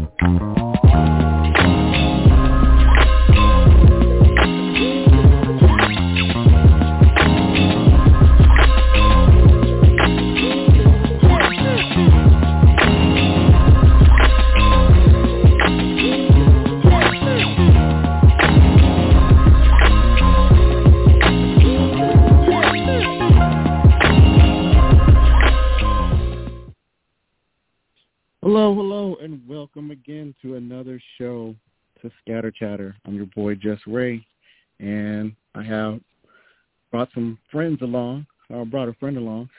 Hello, and welcome again to another show to Scatter Chatter. I'm your boy, Just Ray, and I have brought some friends along. I brought a friend along.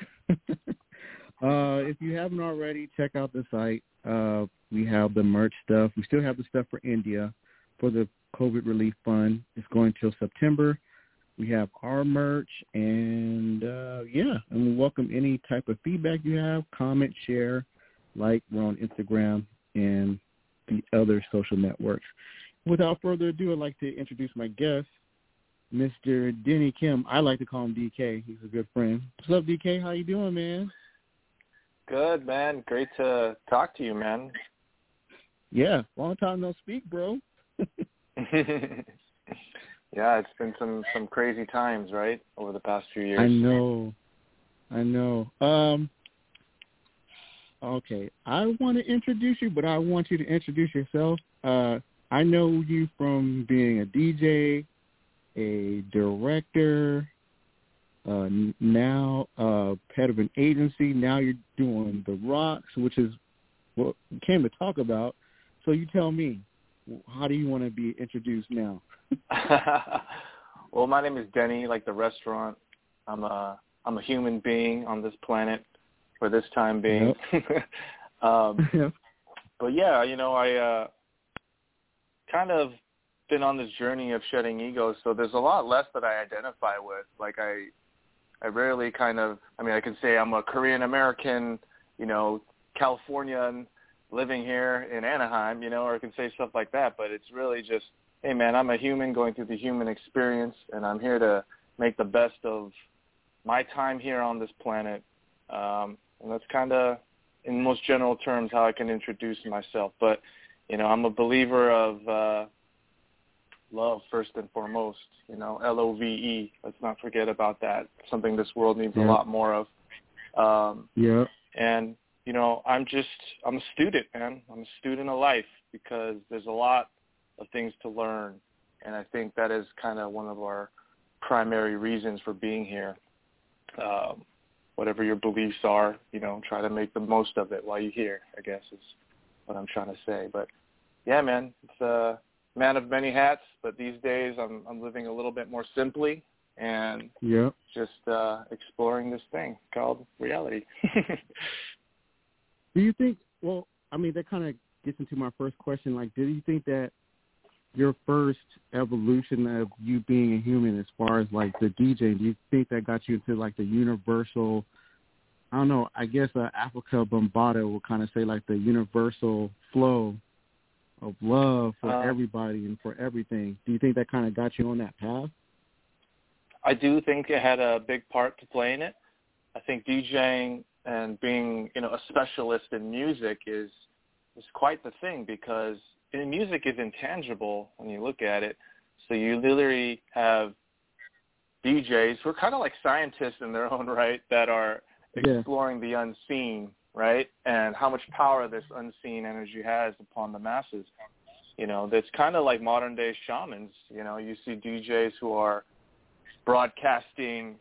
If you haven't already, check out the site. We have the merch stuff. We still have the stuff for India for the COVID Relief Fund. It's going till September. We have our merch, and and we welcome any type of feedback you have, comment, share. Like we're on Instagram and the other social networks. Without further ado, I'd like to introduce my guest, Mr. Denny Kim. I like to call him DK. He's a good friend. What's up, DK? How you doing, man? Good, man. Great to talk to you, man. Yeah, long time no speak, bro. Yeah, it's been some crazy times, right, over the past few years. I know. Okay, I want to introduce you, but I want you to introduce yourself. I know you from being a DJ, a director, now head of an agency. Now you're doing The Rocks, which is what we came to talk about. So you tell me, how do you want to be introduced now? Well, my name is Denny, like the restaurant. I'm a human being on this planet. For this time being. Yep. But yeah, I kind of been on this journey of shedding ego, so there's a lot less that I identify with. Like I rarely I can say I'm a Korean American, Californian living here in Anaheim, or I can say stuff like that, but it's really just, hey man, I'm a human going through the human experience, and I'm here to make the best of my time here on this planet. And that's kind of, in most general terms, how I can introduce myself. But, I'm a believer of love first and foremost, LOVE. Let's not forget about that. Something this world needs a lot more of. And, I'm a student, man. I'm a student of life because there's a lot of things to learn. And I think that is kind of one of our primary reasons for being here. Whatever your beliefs are, try to make the most of it while you're here, I guess is what I'm trying to say. But yeah, man, it's a man of many hats, but these days I'm living a little bit more simply and just exploring this thing called reality. Do you think, that kind of gets into my first question, like, do you think that your first evolution of you being a human as far as like the DJ, do you think that got you into like the universal, I don't know, I guess Africa Bambaataa will kind of say like the universal flow of love for everybody and for everything. Do you think that kind of got you on that path? I do think it had a big part to play in it. I think DJing and being, a specialist in music is quite the thing because music is intangible when you look at it. So you literally have DJs who are kind of like scientists in their own right that are exploring the unseen, right? And how much power this unseen energy has upon the masses. That's kind of like modern day shamans. You see DJs who are broadcasting,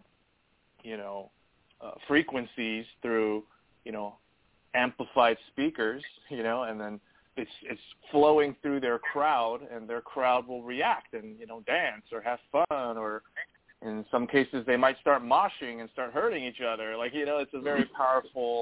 frequencies through, amplified speakers, and then it's flowing through their crowd, and their crowd will react and dance or have fun, or in some cases they might start moshing and start hurting each other. Like it's a very powerful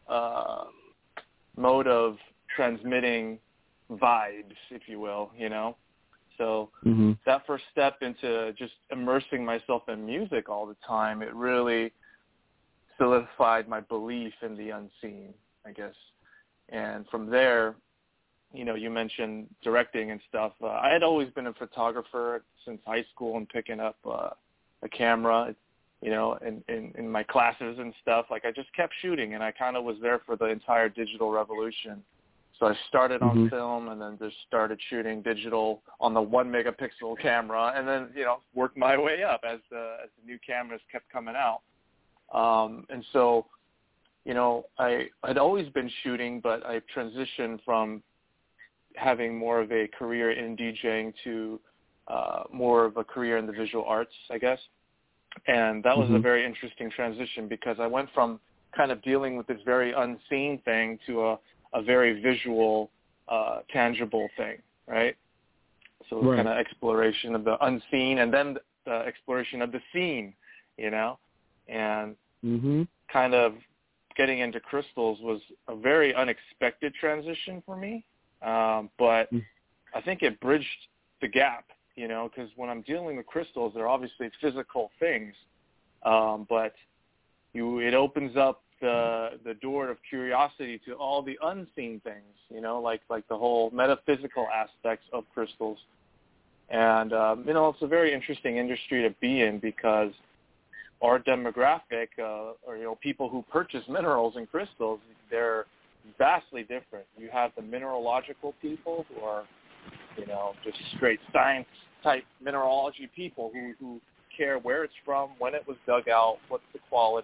mode of transmitting vibes, if you will. So that first step into just immersing myself in music all the time, it really solidified my belief in the unseen, I guess. And from there, you mentioned directing and stuff. I had always been a photographer since high school and picking up a camera, in my classes and stuff. Like I just kept shooting, and I kind of was there for the entire digital revolution. So I started on film and then just started shooting digital on the 1 megapixel camera, and then, worked my way up as the new cameras kept coming out. And so, I had always been shooting, but I transitioned from having more of a career in DJing to more of a career in the visual arts, I guess. And that was a very interesting transition because I went from kind of dealing with this very unseen thing to a very visual, tangible thing, right? So it was kind of exploration of the unseen and then the exploration of the seen, and kind of getting into crystals was a very unexpected transition for me. But I think it bridged the gap, because when I'm dealing with crystals, they're obviously physical things, but it opens up the door of curiosity to all the unseen things, like the whole metaphysical aspects of crystals. And, it's a very interesting industry to be in because our demographic, or, people who purchase minerals and crystals, they're vastly different. You have the mineralogical people who are, just straight science type mineralogy people who care where it's from, when it was dug out, what's the quality,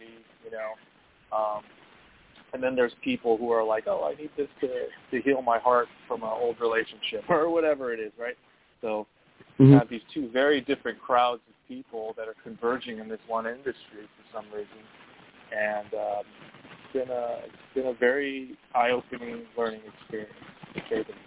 and then there's people who are like, oh, I need this to heal my heart from an old relationship or whatever it is, right? So you have these two very different crowds of people that are converging in this one industry for some reason. And it's been a very eye-opening learning experience, to say the least.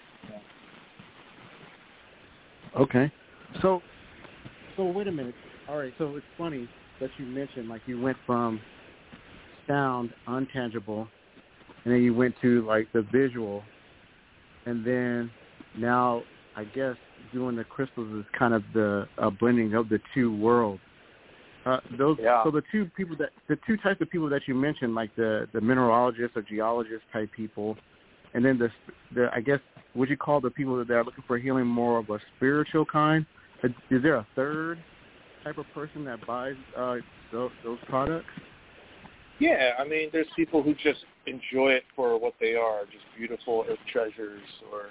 Okay. So wait a minute. All right, so it's funny that you mentioned, like, you went from sound, untangible, and then you went to, like, the visual, and then now, I guess, doing the crystals is kind of the blending of the two worlds. So the two types of people that you mentioned, like the mineralogist or geologist type people, and then the I guess, would you call the people that are looking for healing more of a spiritual kind? Is there a third type of person that buys those products? Yeah, I mean, there's people who just enjoy it for what they are, just beautiful earth treasures, or,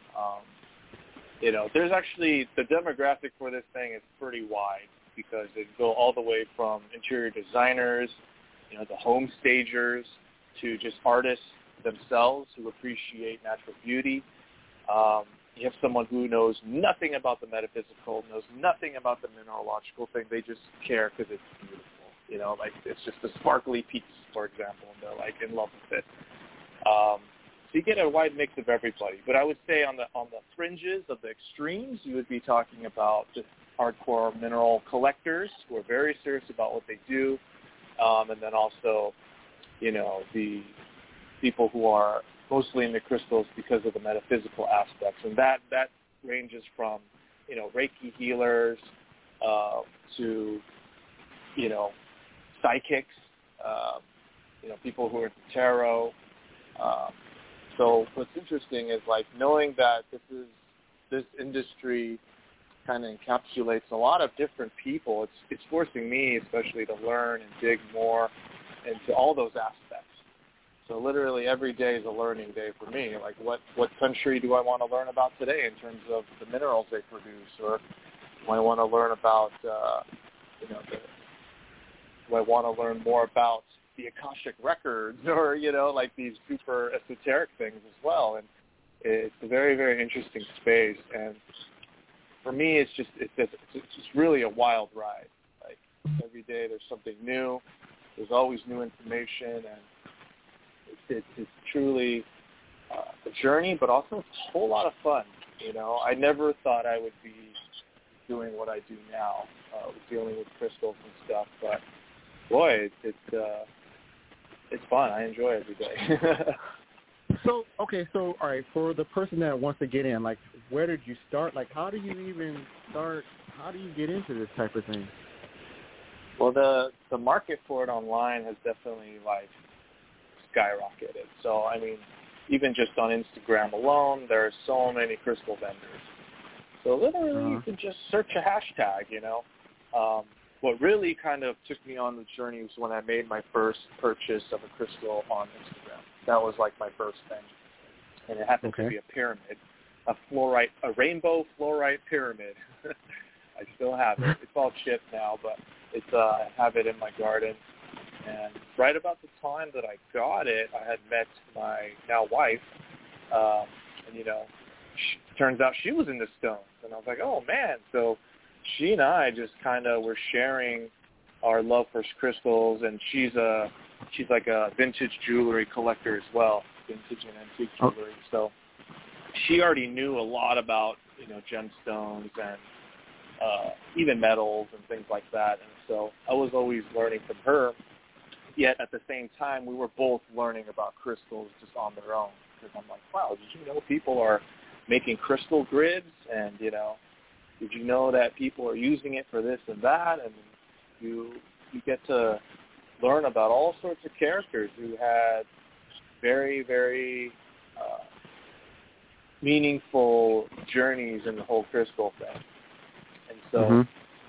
there's actually, the demographic for this thing is pretty wide because they go all the way from interior designers, the home stagers, to just artists themselves who appreciate natural beauty. You have someone who knows nothing about the metaphysical, knows nothing about the mineralogical thing. They just care because it's beautiful. Like it's just a sparkly piece, for example, and they're like in love with it. So you get a wide mix of everybody. But I would say on the fringes of the extremes, you would be talking about just hardcore mineral collectors who are very serious about what they do, and then also, the people who are mostly into crystals because of the metaphysical aspects, and that ranges from Reiki healers to psychics, people who are into tarot. So what's interesting is like knowing that this industry kind of encapsulates a lot of different people. It's forcing me especially to learn and dig more into all those aspects. So literally every day is a learning day for me. Like what country do I want to learn about today in terms of the minerals they produce, or do I want to learn about do I want to learn more about the Akashic records, or like these super esoteric things as well. And it's a very, very interesting space. And for me, it's just really a wild ride. Like every day there's something new. There's always new information, and it's truly a journey, but also a whole lot of fun. I never thought I would be doing what I do now, dealing with crystals and stuff. But boy, it's fun. I enjoy every day. So all right, for the person that wants to get in, like, where did you start? Like, how do you even start? How do you get into this type of thing? Well, the market for it online has definitely, like, skyrocketed. So, I mean, even just on Instagram alone, there are so many crystal vendors. So literally you can just search a hashtag, What really kind of took me on the journey was when I made my first purchase of a crystal on Instagram. That was like my first thing. and it happens to be a pyramid, a rainbow fluorite pyramid. I still have it. It's all chipped now, but I have it in my garden. And right about the time that I got it, I had met my now wife, and turns out she was into stones, and I was like, oh man. So she and I just kind of were sharing our love for crystals, and she's like a vintage jewelry collector as well, vintage and antique jewelry. So she already knew a lot about gemstones and even metals and things like that. And so I was always learning from her. Yet at the same time, we were both learning about crystals just on their own. Because I'm like, wow, did you know people are making crystal grids? And, did you know that people are using it for this and that? And you get to learn about all sorts of characters who had very, very meaningful journeys in the whole crystal thing. And so,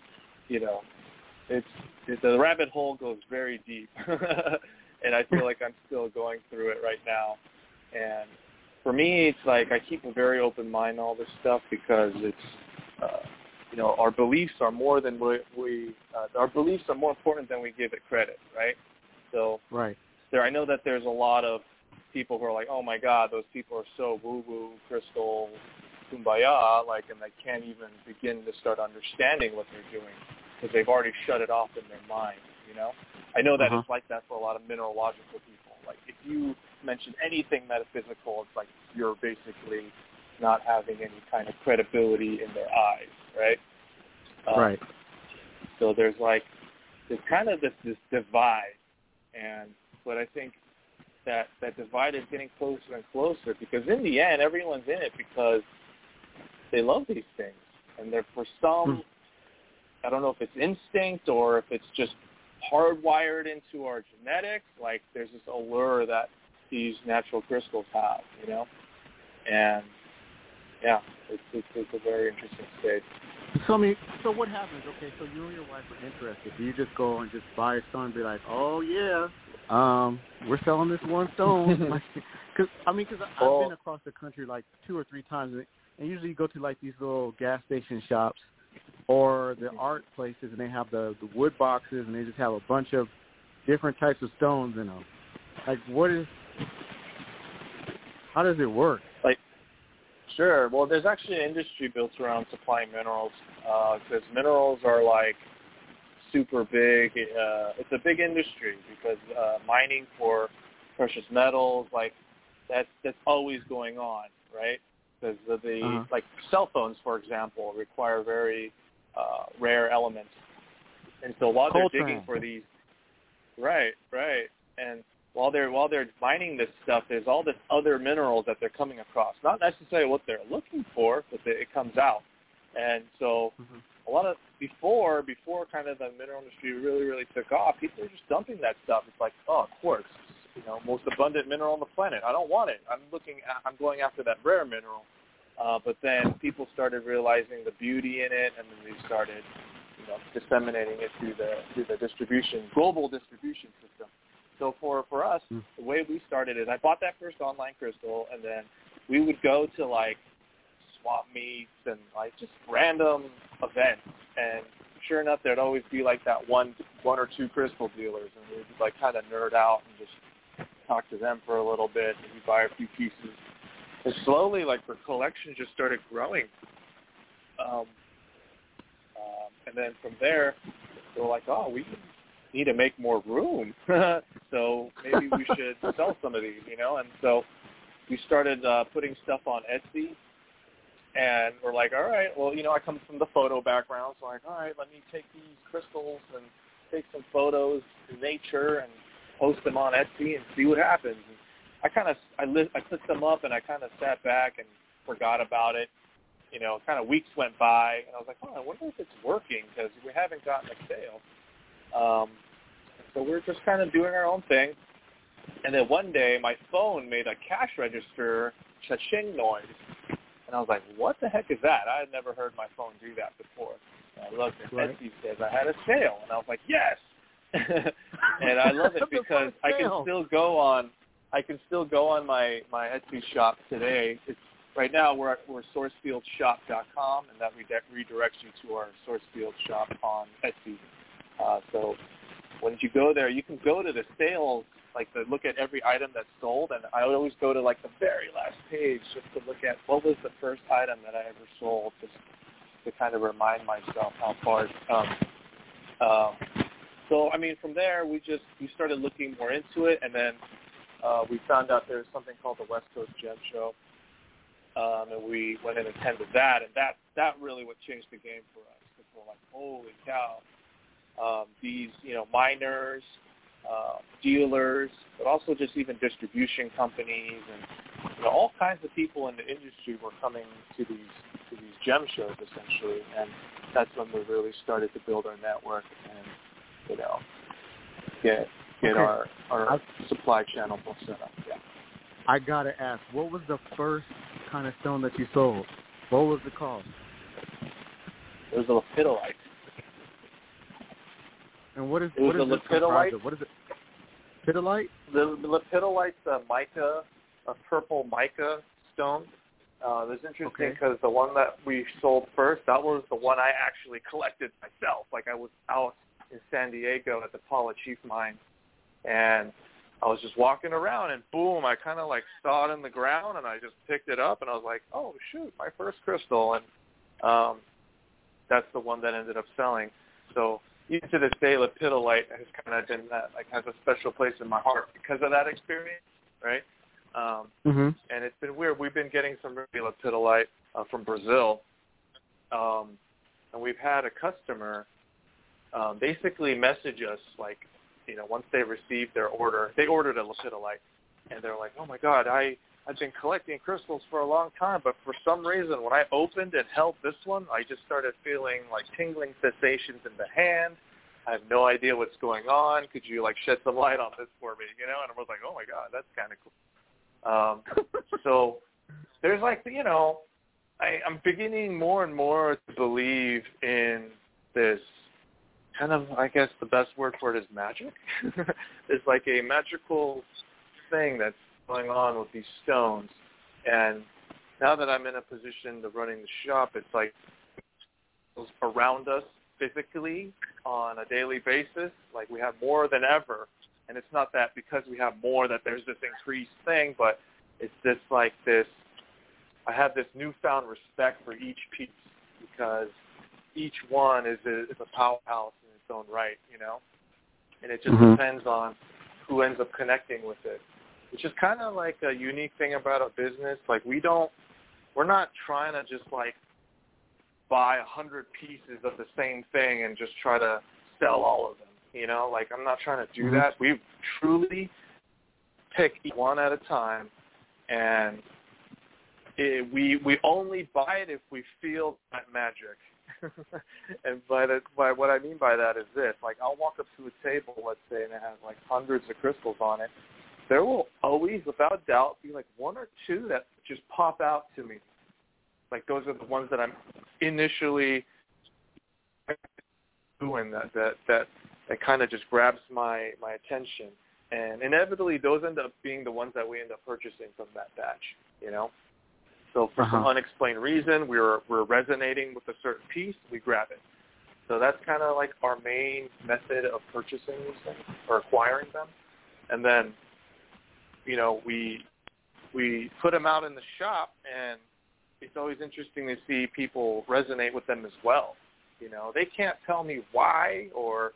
the rabbit hole goes very deep, and I feel like I'm still going through it right now. And for me, it's like I keep a very open mind on all this stuff because it's, our beliefs are more than our beliefs are more important than we give it credit, right? So I know that there's a lot of people who are like, oh my God, those people are so woo-woo, crystal, kumbaya, and they can't even begin to start understanding what they're doing, because they've already shut it off in their mind, I know that it's like that for a lot of mineralogical people. Like, if you mention anything metaphysical, it's like you're basically not having any kind of credibility in their eyes, right? So there's kind of this divide, but I think that divide is getting closer and closer, because in the end, everyone's in it because they love these things, and they're for some. I don't know if it's instinct or if it's just hardwired into our genetics. Like, there's this allure that these natural crystals have, and it's a very interesting state. So what happens? Okay, so you and your wife are interested. Do you just go and just buy a stone and be like, oh yeah, we're selling this one stone? Because I've been across the country like 2 or 3 times, and usually you go to these little gas station shops or the art places, and they have the wood boxes, and they just have a bunch of different types of stones in them. How does it work? Sure. Well, there's actually an industry built around supplying minerals, because minerals are super big. It's a big industry because mining for precious metals, that's always going on, right? Because cell phones, for example, require very rare elements, and so while they're digging for these, right, and while they're mining this stuff, there's all this other minerals that they're coming across. Not necessarily what they're looking for, but it comes out. And so a lot of before kind of the mineral industry really, really took off, people were just dumping that stuff. It's like, oh, quartz, most abundant mineral on the planet. I don't want it. I'm going after that rare mineral. But then people started realizing the beauty in it, and then they started, disseminating it through the global distribution system. So for us, the way we started is I bought that first online crystal, and then we would go to swap meets and just random events, and sure enough, there'd always be that one or two crystal dealers, and we'd kind of nerd out and just talk to them for a little bit, and we buy a few pieces. And slowly, our collection just started growing. And then from there, we're like, oh, we need to make more room. So maybe we should sell some of these, And so we started putting stuff on Etsy. And we're like, all right, well, I come from the photo background. So I'm like, all right, let me take these crystals and take some photos in nature and post them on Etsy and see what happens. And I put them up, and I kind of sat back and forgot about it. Kind of weeks went by, and I was like, oh, I wonder if it's working, because we haven't gotten a sale. So we're just kind of doing our own thing. And then one day, my phone made a cash register cha-ching noise. And I was like, what the heck is that? I had never heard my phone do that before. And I looked, and Etsy says I had a sale. And I was like, yes. And I love it because I can still go on I can still go on my Etsy shop today. It's right now we're sourcefieldshop.com, and that redirects you to our Sourcefield shop on Etsy. So when you go there, you can go to the sales, like to look at every item that's sold, and I always go to like the very last page just to look at what was the first item that I ever sold, just to kind of remind myself how far it's come. So I mean, from there we started looking more into it, and then we found out there's something called the West Coast Gem Show, and we went and attended that, and that really what changed the game for us. Because we're like, holy cow, these miners, dealers, but also just even distribution companies and all kinds of people in the industry were coming to these gem shows essentially, and that's when we really started to build our network and get our supply channel set up. Yeah. I gotta ask, what was the first kind of stone that you sold? What was the cost? It was a lepidolite. And what is the lepidolite? What is it? Lepidolite? The lepidolite's a mica, a purple mica stone. It's interesting because the one that we sold first, that was the one I actually collected myself. Like I was out in San Diego at the Paula Chief Mine, and I was just walking around, and boom, I kind of like saw it in the ground, and I just picked it up, and I was like, oh shoot, my first crystal, and that's the one that ended up selling. So even to this day, lepidolite has kind of been has a special place in my heart because of that experience, right? And it's been weird. We've been getting some really lepidolite from Brazil, and we've had a customer basically message us once they received their order. They ordered a lepidolite, and they're like, oh my God, I've been collecting crystals for a long time, but for some reason when I opened and held this one, I just started feeling like tingling sensations in the hand. I have no idea what's going on. Could you shed some light on this for me? And I was like, oh my God, that's kind of cool. So there's I'm beginning more and more to believe in this kind of, I guess the best word for it is magic. It's like a magical thing that's going on with these stones. And now that I'm in a position of running the shop, it's like around us physically on a daily basis. Like we have more than ever. And it's not that because we have more that there's this increased thing, but it's I have this newfound respect for each piece because each one is a powerhouse in its own right, and it just depends on who ends up connecting with it, which is kind of like a unique thing about a business. Like we're not trying to just buy 100 pieces of the same thing and just try to sell all of them, I'm not trying to do that. We truly pick each one at a time, and we only buy it if we feel that magic. And by what I mean by that is this: I'll walk up to a table, let's say, and it has hundreds of crystals on it. There will always, without doubt, be one or two that just pop out to me. Those are the ones that I'm initially doing that kind of just grabs my attention, and inevitably those end up being the ones that we end up purchasing from that batch. So for some unexplained reason, we're resonating with a certain piece, we grab it. So that's kind of our main method of purchasing these things or acquiring them. And then, we put them out in the shop, and it's always interesting to see people resonate with them as well. They can't tell me why or,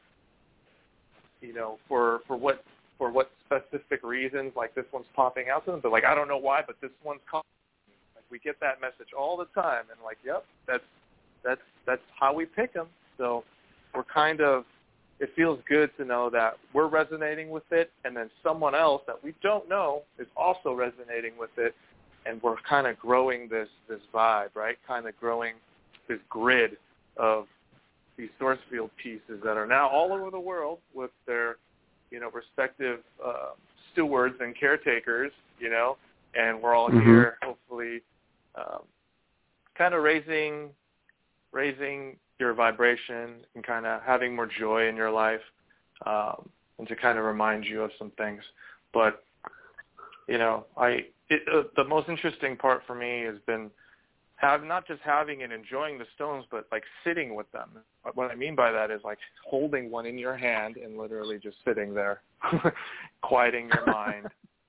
for what specific reasons, this one's popping out to them. But I don't know why, but this one's calling. We get that message all the time, and yep, that's how we pick them. So we're it feels good to know that we're resonating with it, and then someone else that we don't know is also resonating with it, and we're kind of growing this vibe, right? Kind of growing this grid of these Sourcefield pieces that are now all over the world with their, respective stewards and caretakers, and we're all here hopefully kind of raising your vibration and kind of having more joy in your life, and to kind of remind you of some things. But the most interesting part for me has been not just having and enjoying the stones, but like sitting with them. What I mean by that is like holding one in your hand and literally just sitting there, quieting your mind.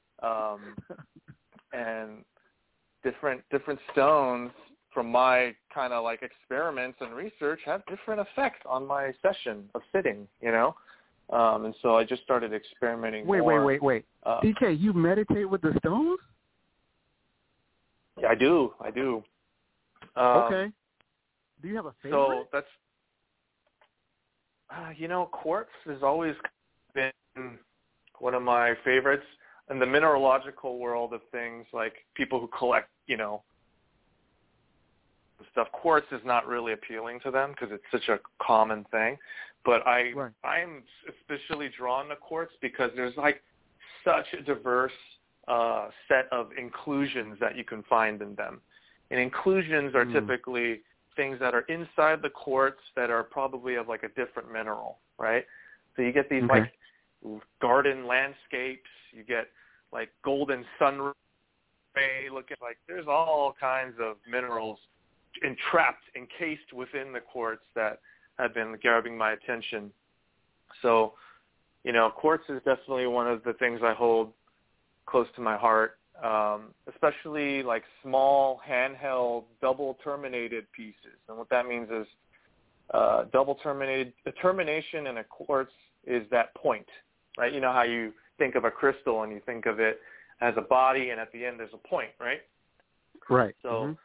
And different stones from my kind of like experiments and research have different effects on my session of sitting, and so I just started experimenting more. Wait. DK, you meditate with the stones? Yeah, I do. Okay. Do you have a favorite? So that's, quartz has always been one of my favorites. In the mineralogical world of things, like people who collect, stuff, quartz is not really appealing to them because it's such a common thing. But I'm especially drawn to quartz because there's like such a diverse set of inclusions that you can find in them. And inclusions are typically things that are inside the quartz that are probably of like a different mineral, right? So you get these like garden landscapes, you get like golden sun ray looking, like there's all kinds of minerals encased within the quartz that have been grabbing my attention. So, quartz is definitely one of the things I hold close to my heart, especially like small handheld double terminated pieces. And what that means is double terminated, the termination in a quartz is that point, right? You know how you think of a crystal and you think of it as a body and at the end there's a point, right? Right. So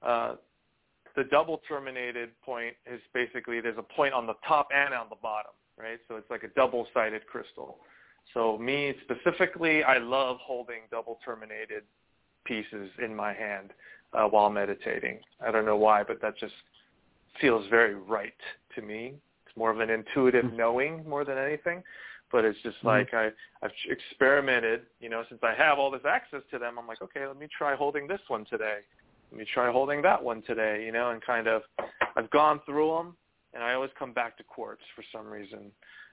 the double terminated point is basically there's a point on the top and on the bottom, right? So it's like a double-sided crystal. So me specifically, I love holding double terminated pieces in my hand while meditating. I don't know why, but that just feels very right to me. It's more of an intuitive knowing more than anything. But it's just like I've experimented, since I have all this access to them, I'm like, okay, let me try holding this one today. Let me try holding that one today, and kind of I've gone through them, and I always come back to quartz for some reason.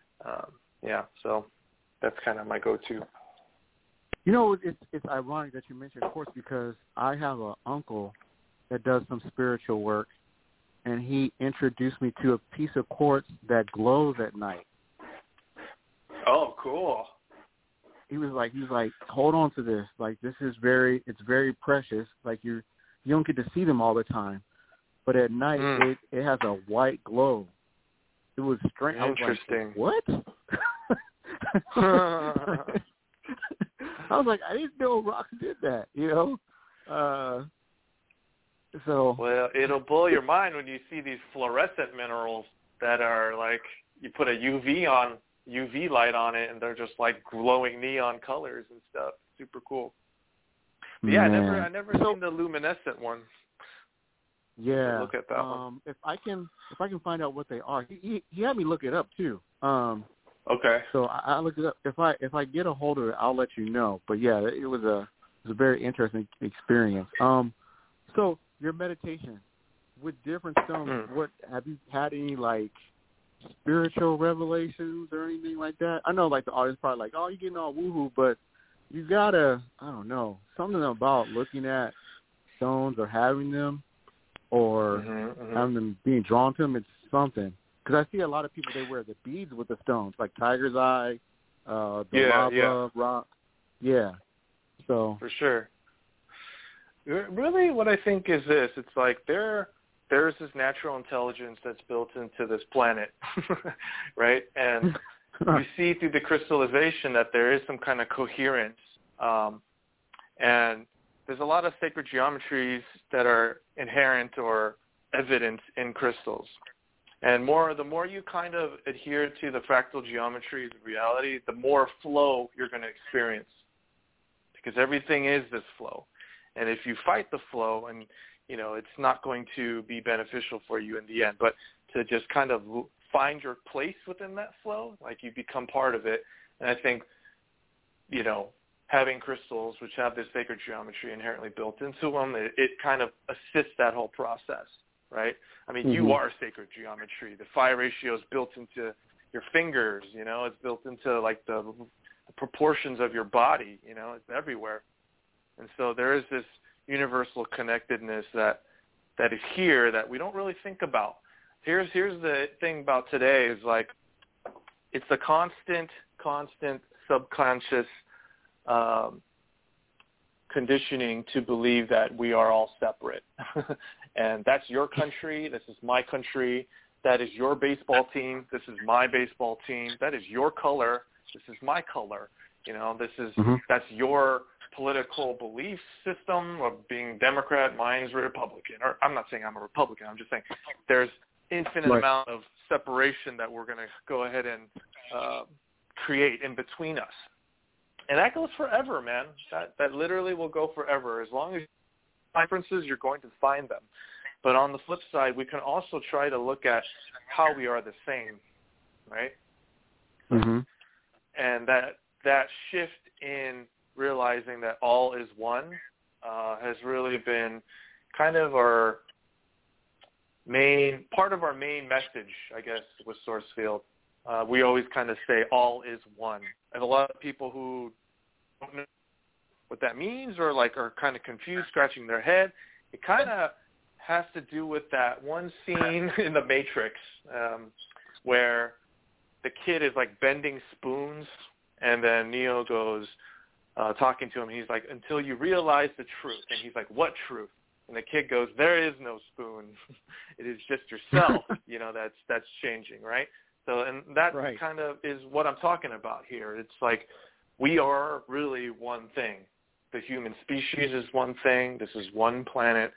So that's kind of my go-to. It's ironic that you mentioned quartz because I have an uncle that does some spiritual work, and he introduced me to a piece of quartz that glows at night. Oh, cool. He was like, hold on to this. Like, it's very precious. Like, you don't get to see them all the time. But at night, it has a white glow. It was strange. Interesting. I was like, what? I was like, I didn't know rocks did that, So. Well, it'll blow your mind when you see these fluorescent minerals that are like, you put a UV light on it, and they're just like glowing neon colors and stuff. Super cool. But yeah, I never seen the luminescent one. Yeah. Look at that one. If I can find out what they are, he had me look it up too. Okay. So I looked it up. If I get a hold of it, I'll let you know. But yeah, it was a very interesting experience. So your meditation with different stones, what have you had any like spiritual revelations or anything like that? I know like the audience probably like, oh, you're getting all woohoo, but you gotta, I don't know, something about looking at stones or having them or having them being drawn to them. It's something. Because I see a lot of people, they wear the beads with the stones, like tiger's eye, lava rock. Yeah. So for sure. Really what I think is this. It's like there's this natural intelligence that's built into this planet, right? And you see through the crystallization that there is some kind of coherence. And there's a lot of sacred geometries that are inherent or evident in crystals. And the more you kind of adhere to the fractal geometries of reality, the more flow you're going to experience. Because everything is this flow. And if you fight the flow, and it's not going to be beneficial for you in the end. But to just kind of find your place within that flow, like you become part of it. And I think, having crystals, which have this sacred geometry inherently built into them, it kind of assists that whole process, right? I mean, you are sacred geometry. The phi ratio is built into your fingers, it's built into like the the proportions of your body. You know, it's everywhere. And so there is this universal connectedness that is here that we don't really think about. Here's the thing about today is like it's the constant subconscious conditioning to believe that we are all separate. And that's your country. This is my country. That is your baseball team. This is my baseball team. That is your color. This is my color. You know, that's your political belief system of being Democrat. Mine's Republican. Or I'm not saying I'm a Republican. I'm just saying there's infinite amount of separation that we're going to go ahead and create in between us. And that goes forever, man. That literally will go forever. As long as you find differences, you're going to find them. But on the flip side, we can also try to look at how we are the same, right? Mm-hmm. And that shift in realizing that all is one has really been kind of part of our main message, I guess, with Sourcefield. We always kind of say all is one. And a lot of people who don't know what that means or like are kind of confused, scratching their head, it kind of has to do with that one scene in The Matrix where the kid is like bending spoons and then Neo goes talking to him. He's like, until you realize the truth. And he's like, what truth? And the kid goes, there is no spoon. It is just yourself, you know, that's changing, right? So, and that kind of is what I'm talking about here. It's like we are really one thing. The human species is one thing. This is one planet.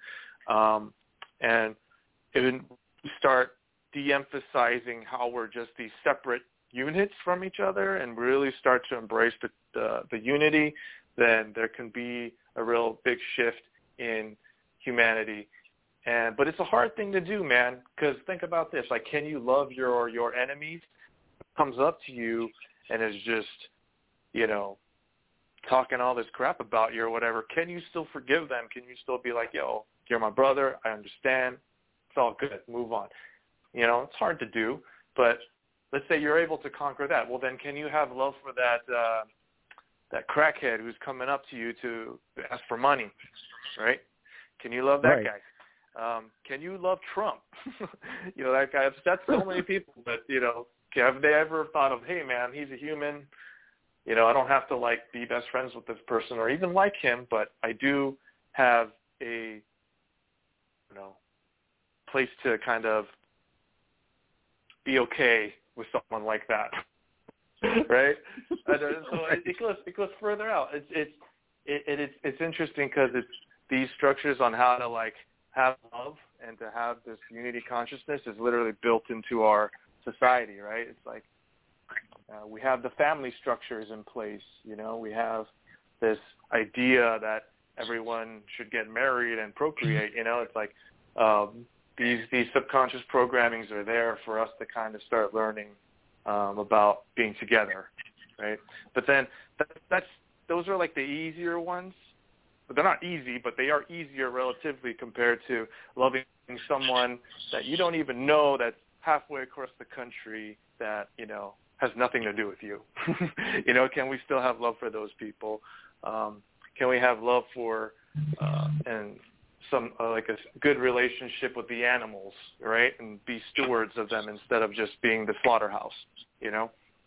And we start de-emphasizing how we're just these separate units from each other and really start to embrace the unity, then there can be a real big shift in humanity. But it's a hard thing to do, man, because think about this. Like, can you love your enemies? Comes up to you and is just, you know, talking all this crap about you or whatever. Can you still forgive them? Can you still be like, yo, you're my brother. I understand. It's all good. Move on. You know, it's hard to do, but let's say you're able to conquer that. Well, then can you have love for that crackhead who's coming up to you to ask for money, right? Can you love that guy? Can you love Trump? You know, that guy upsets so many people, but, you know, have they ever thought of, hey, man, he's a human. You know, I don't have to, like, be best friends with this person or even like him, but I do have a, you know, place to kind of be okay with someone like that, right? So it goes further out. It's interesting because it's these structures on how to like have love and to have this unity consciousness is literally built into our society, right? It's like we have the family structures in place. You know, we have this idea that everyone should get married and procreate. You know, it's like these subconscious programmings are there for us to kind of start learning about being together, right? But then those are like the easier ones. But they're not easy, but they are easier relatively compared to loving someone that you don't even know that's halfway across the country that, you know, has nothing to do with you. You know, can we still have love for those people? Can we have love for and some like a good relationship with the animals, right? And be stewards of them instead of just being the slaughterhouse, you know?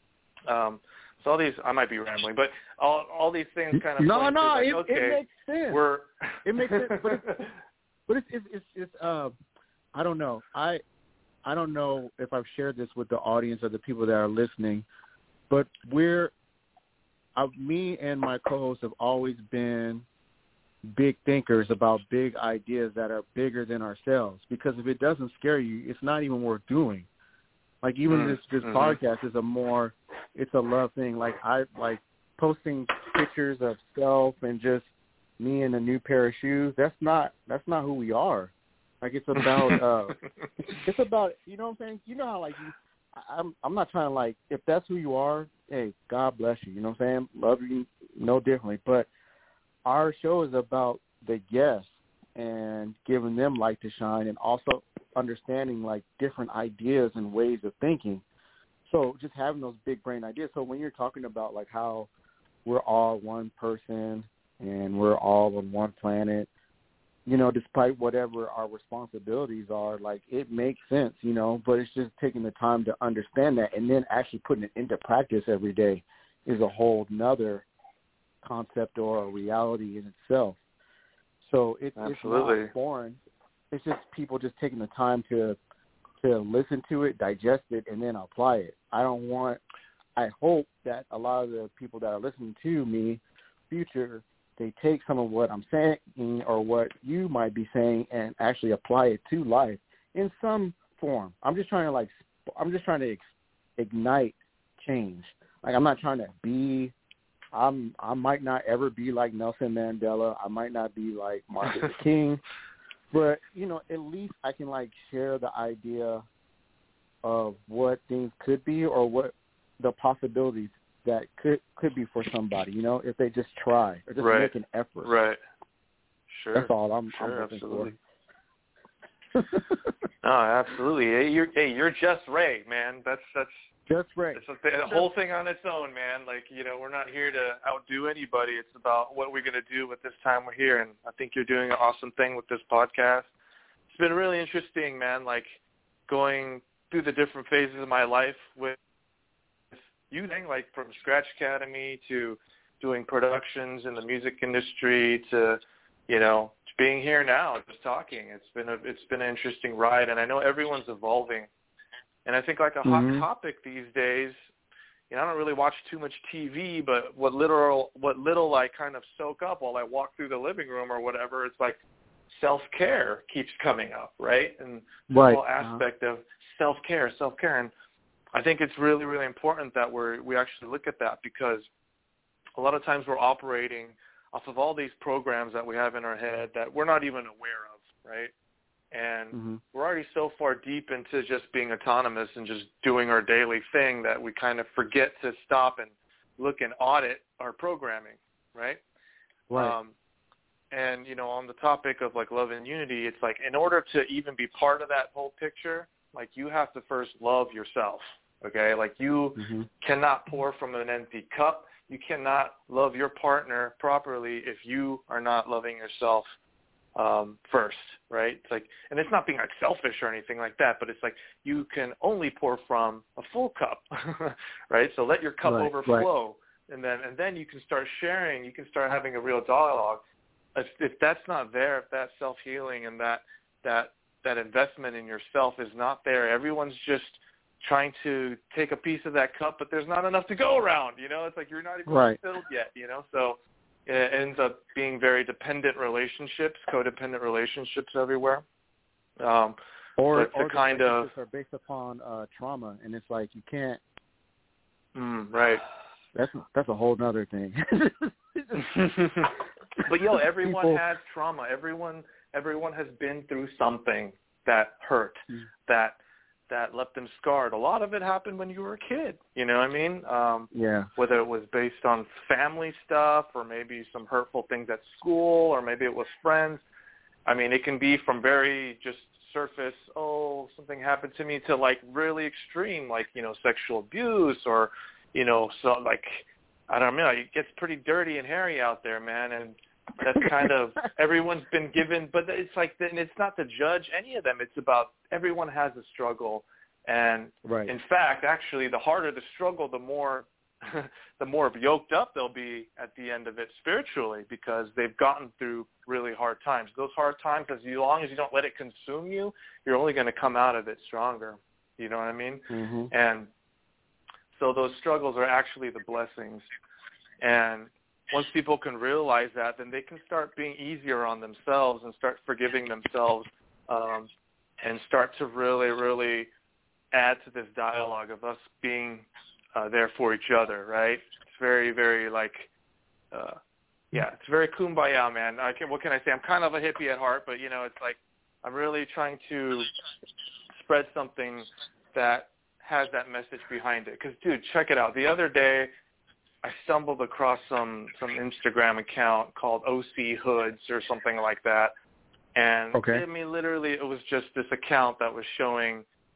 So all these, I might be rambling, but all these things kind of it okay, makes sense. It makes sense, but it's I don't know. I don't know if I've shared this with the audience or the people that are listening, but me and my co-hosts have always been big thinkers about big ideas that are bigger than ourselves, because if it doesn't scare you, it's not even worth doing. Like even this podcast is it's a love thing. Like I like posting pictures of self and just me in a new pair of shoes. That's not who we are. Like it's about you know what I'm saying? You know how like I'm not trying to like, if that's who you are, hey, God bless you. You know what I'm saying? Love you no differently. But our show is about the guests and giving them light to shine and also understanding like different ideas and ways of thinking. So just having those big brain ideas. So when you're talking about like how we're all one person and we're all on one planet, you know, despite whatever our responsibilities are, like it makes sense, you know, but it's just taking the time to understand that and then actually putting it into practice every day is a whole nother concept or a reality in itself. So it's not foreign. It's just people just taking the time to listen to it, digest it, and then apply it. I hope that a lot of the people that are listening to me, future, they take some of what I'm saying or what you might be saying and actually apply it to life in some form. I'm just trying to ignite change. Like I'm not trying to be. I might not ever be like Nelson Mandela. I might not be like Martin Luther King. But, you know, at least I can, like, share the idea of what things could be or what the possibilities that could be for somebody, you know, if they just try or just make an effort. Right. Sure. That's all I'm looking absolutely. for. No, absolutely. You're just Ray, man. That's just Ray. It's a whole thing on its own, man. Like, you know, we're not here to outdo anybody. It's about what we're going to do with this time we're here, and I think you're doing an awesome thing with this podcast. It's been really interesting, man, like going through the different phases of my life with you, like from Scratch Academy to doing productions in the music industry to, you know, being here now, just talking. It's been an interesting ride, and I know everyone's evolving. And I think like a hot topic these days, you know, I don't really watch too much TV, but what little I kind of soak up while I walk through the living room or whatever, it's like self-care keeps coming up, right? And the whole aspect of self-care. And I think it's really, really important that we actually look at that, because a lot of times we're operating off of all these programs that we have in our head that we're not even aware of, right? And we're already so far deep into just being autonomous and just doing our daily thing that we kind of forget to stop and look and audit our programming, right? Right. And, you know, on the topic of, like, love and unity, it's like in order to even be part of that whole picture, like, you have to first love yourself, okay? Like, you cannot pour from an empty cup. You cannot love your partner properly if you are not loving yourself first, right? It's like, and it's not being like selfish or anything like that, but it's like you can only pour from a full cup, right? So let your cup overflow, and then you can start sharing. You can start having a real dialogue. If that's not there, if that self-healing and that investment in yourself is not there, everyone's just trying to take a piece of that cup, but there's not enough to go around. You know, it's like you're not even filled yet. You know, so it ends up being very dependent relationships, codependent relationships everywhere. Or kind of are based upon trauma, and it's like you can't. Right. That's a whole other thing. But everyone has trauma. Everyone has been through something that hurt, that left them scarred. A lot of it happened when you were a kid, you know what I mean? Whether it was based on family stuff or maybe some hurtful things at school or maybe it was friends. I mean, it can be from very just surface, oh, something happened to me, to like really extreme, like, you know, sexual abuse or, you know, so like, I don't know, it gets pretty dirty and hairy out there, man, and that's kind of everyone's been given, but it's like, and it's not to judge any of them. It's about everyone has a struggle, and in fact, actually, the harder the struggle, the more yoked up they'll be at the end of it spiritually, because they've gotten through really hard times. Those hard times, as long as you don't let it consume you, you're only going to come out of it stronger. You know what I mean? And so those struggles are actually the blessings. And once people can realize that, then they can start being easier on themselves and start forgiving themselves, and start to really, really add to this dialogue of us being there for each other, right? It's very, very like, it's very kumbaya, man. What can I say? I'm kind of a hippie at heart, but, you know, it's like I'm really trying to spread something that has that message behind it. Because, dude, check it out. The other day, I stumbled across some Instagram account called OC Hoods or something like that. And I mean, literally, it was just this account that was showing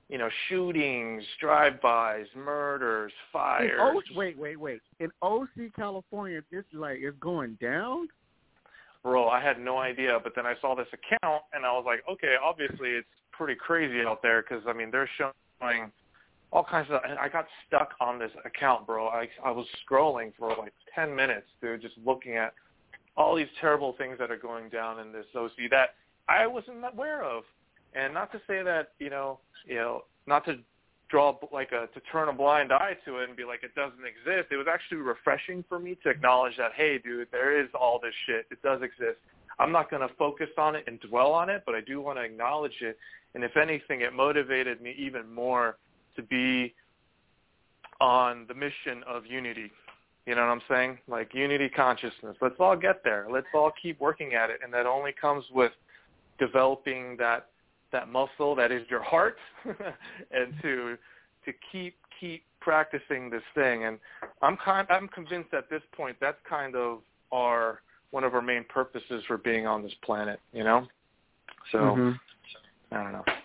shootings, drive-bys, murders, fires. Wait. In OC, California, it's going down? Bro, I had no idea, but then I saw this account, and I was like, okay, obviously it's pretty crazy out there because, they're showing all kinds of – and I got stuck on this account, bro. I was scrolling for 10 minutes, dude, just looking at all these terrible things that are going down in this OC that I wasn't aware of. And not to say that, not to draw to turn a blind eye to it and be like it doesn't exist. It was actually refreshing for me to acknowledge that, hey, dude, there is all this shit. It does exist. I'm not going to focus on it and dwell on it, but I do want to acknowledge it. And if anything, it motivated me even more to be on the mission of unity. You know what I'm saying? Unity consciousness. Let's all get there. Let's all keep working at it. And that only comes with developing that muscle that is your heart and to keep practicing this thing. And I'm convinced at this point that's kind of one of our main purposes for being on this planet, So I don't know.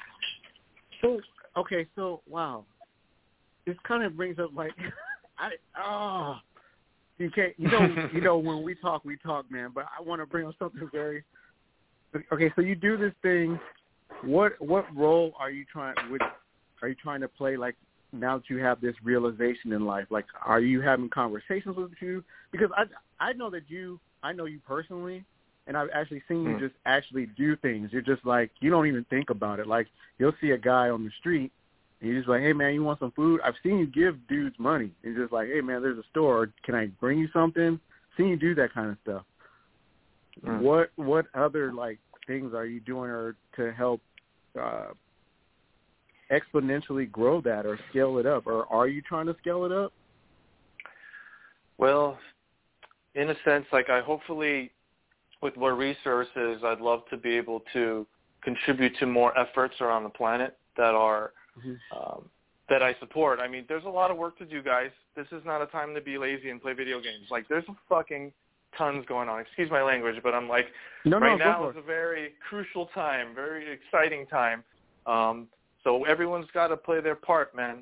So wow. This kind of brings up you can't when we talk, man, but I want to bring up something very okay, so you do this thing. What role are you trying to play now that you have this realization in life? Are you having conversations with you? Because I know you personally, and I've actually seen you just actually do things. You're just you don't even think about it. You'll see a guy on the street and you're just hey man, you want some food? I've seen you give dudes money. It's just hey man, there's a store. Can I bring you something? I've seen you do that kind of stuff. What other things are you doing to help exponentially grow that or scale it up? Or are you trying to scale it up? Well, in a sense, I hopefully with more resources, I'd love to be able to contribute to more efforts around the planet that are that I support. There's a lot of work to do, guys. This is not a time to be lazy and play video games. There's fucking tons going on. Excuse my language, but I'm right now is a very crucial time, very exciting time. So everyone's got to play their part, man.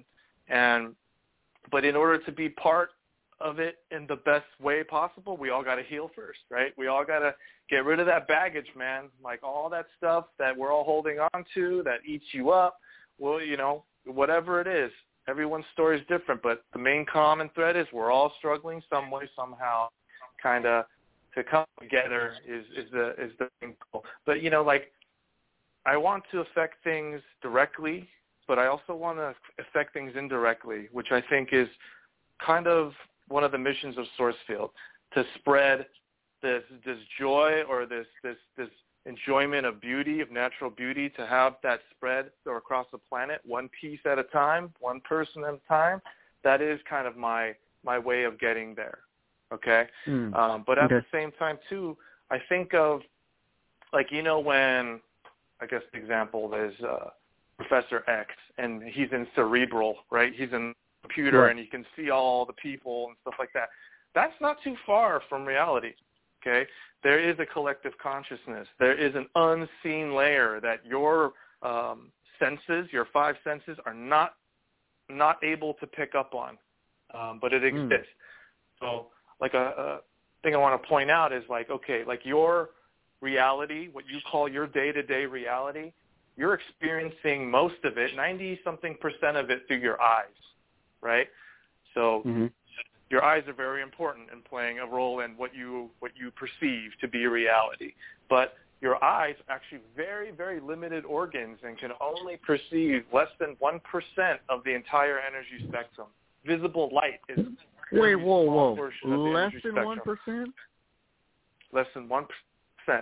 But in order to be part of it in the best way possible, we all got to heal first, right? We all got to get rid of that baggage, man. All that stuff that we're all holding on to that eats you up. Well, whatever it is, everyone's story is different, but the main common thread is we're all struggling some way, somehow. Kind of to come together is the main goal. But I want to affect things directly, but I also want to affect things indirectly, which I think is kind of one of the missions of Sourcefield, to spread this joy or this enjoyment of beauty, of natural beauty, to have that spread across the planet, one piece at a time, one person at a time. That is kind of my way of getting there. Okay. But at the same time too, I think of when, I guess the example is Professor X, and he's in Cerebral, right? He's in the computer, right, and you can see all the people and stuff like that. That's not too far from reality. Okay. There is a collective consciousness. There is an unseen layer that your senses, your five senses, are not able to pick up on, but it exists. So a thing I want to point out is your reality, what you call your day-to-day reality, you're experiencing most of it, 90-something% of it through your eyes, right? So your eyes are very important in playing a role in what you perceive to be reality. But your eyes are actually very, very limited organs and can only perceive less than 1% of the entire energy spectrum. Visible light is whoa. Less than 1%? Less than 1%.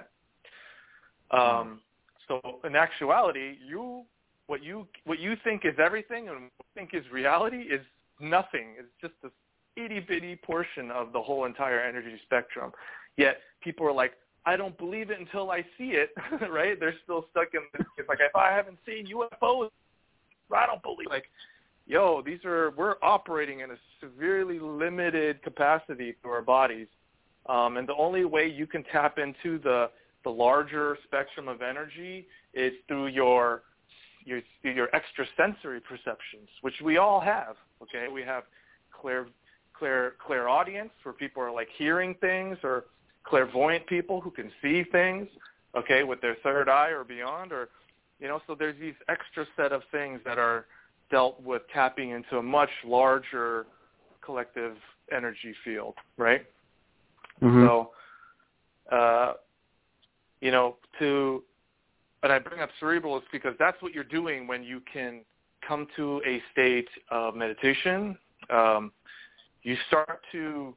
So in actuality, what you think is everything and what you think is reality is nothing. It's just this itty-bitty portion of the whole entire energy spectrum. Yet people are like, I don't believe it until I see it, right? They're still stuck in this. It's if I haven't seen UFOs, I don't believe. We're operating in a severely limited capacity through our bodies. And the only way you can tap into the larger spectrum of energy is through your your extrasensory perceptions, which we all have. Okay, we have clairaudience, where people are like hearing things, or clairvoyant people who can see things, okay, with their third eye or beyond, or, you know, so there's these extra set of things that are dealt with tapping into a much larger collective energy field, right? Mm-hmm. So, you know, and I bring up cerebral is because that's what you're doing when you can come to a state of meditation. You start to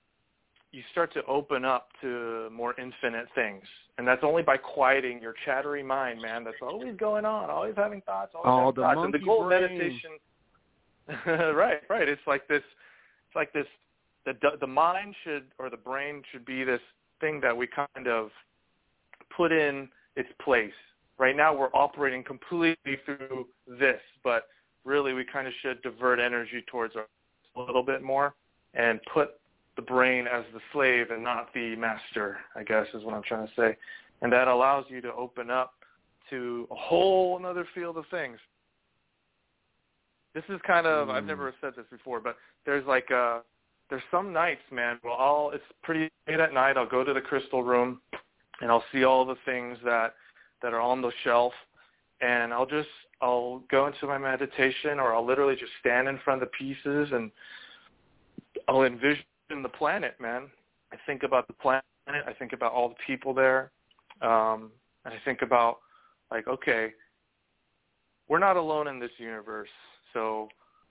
open up to more infinite things. And that's only by quieting your chattery mind, man. That's always going on, always having thoughts, always having thoughts. And the goal of meditation, right. It's like this, the mind should, or the brain should be this thing that we kind of put in its place. Right now we're operating completely through this, but really we kind of should divert energy towards a little bit more and put the brain as the slave and not the master, I guess is what I'm trying to say. And that allows you to open up to a whole another field of things. This is kind of, I've never said this before, but there's like there's some nights, man, well, it's pretty late at night. I'll go to the crystal room and I'll see all the things that are on the shelf, and I'll go into my meditation, or I'll literally just stand in front of the pieces and I'll envision the planet, man. I think about the planet. I think about all the people there. And I think about, like, okay, we're not alone in this universe. So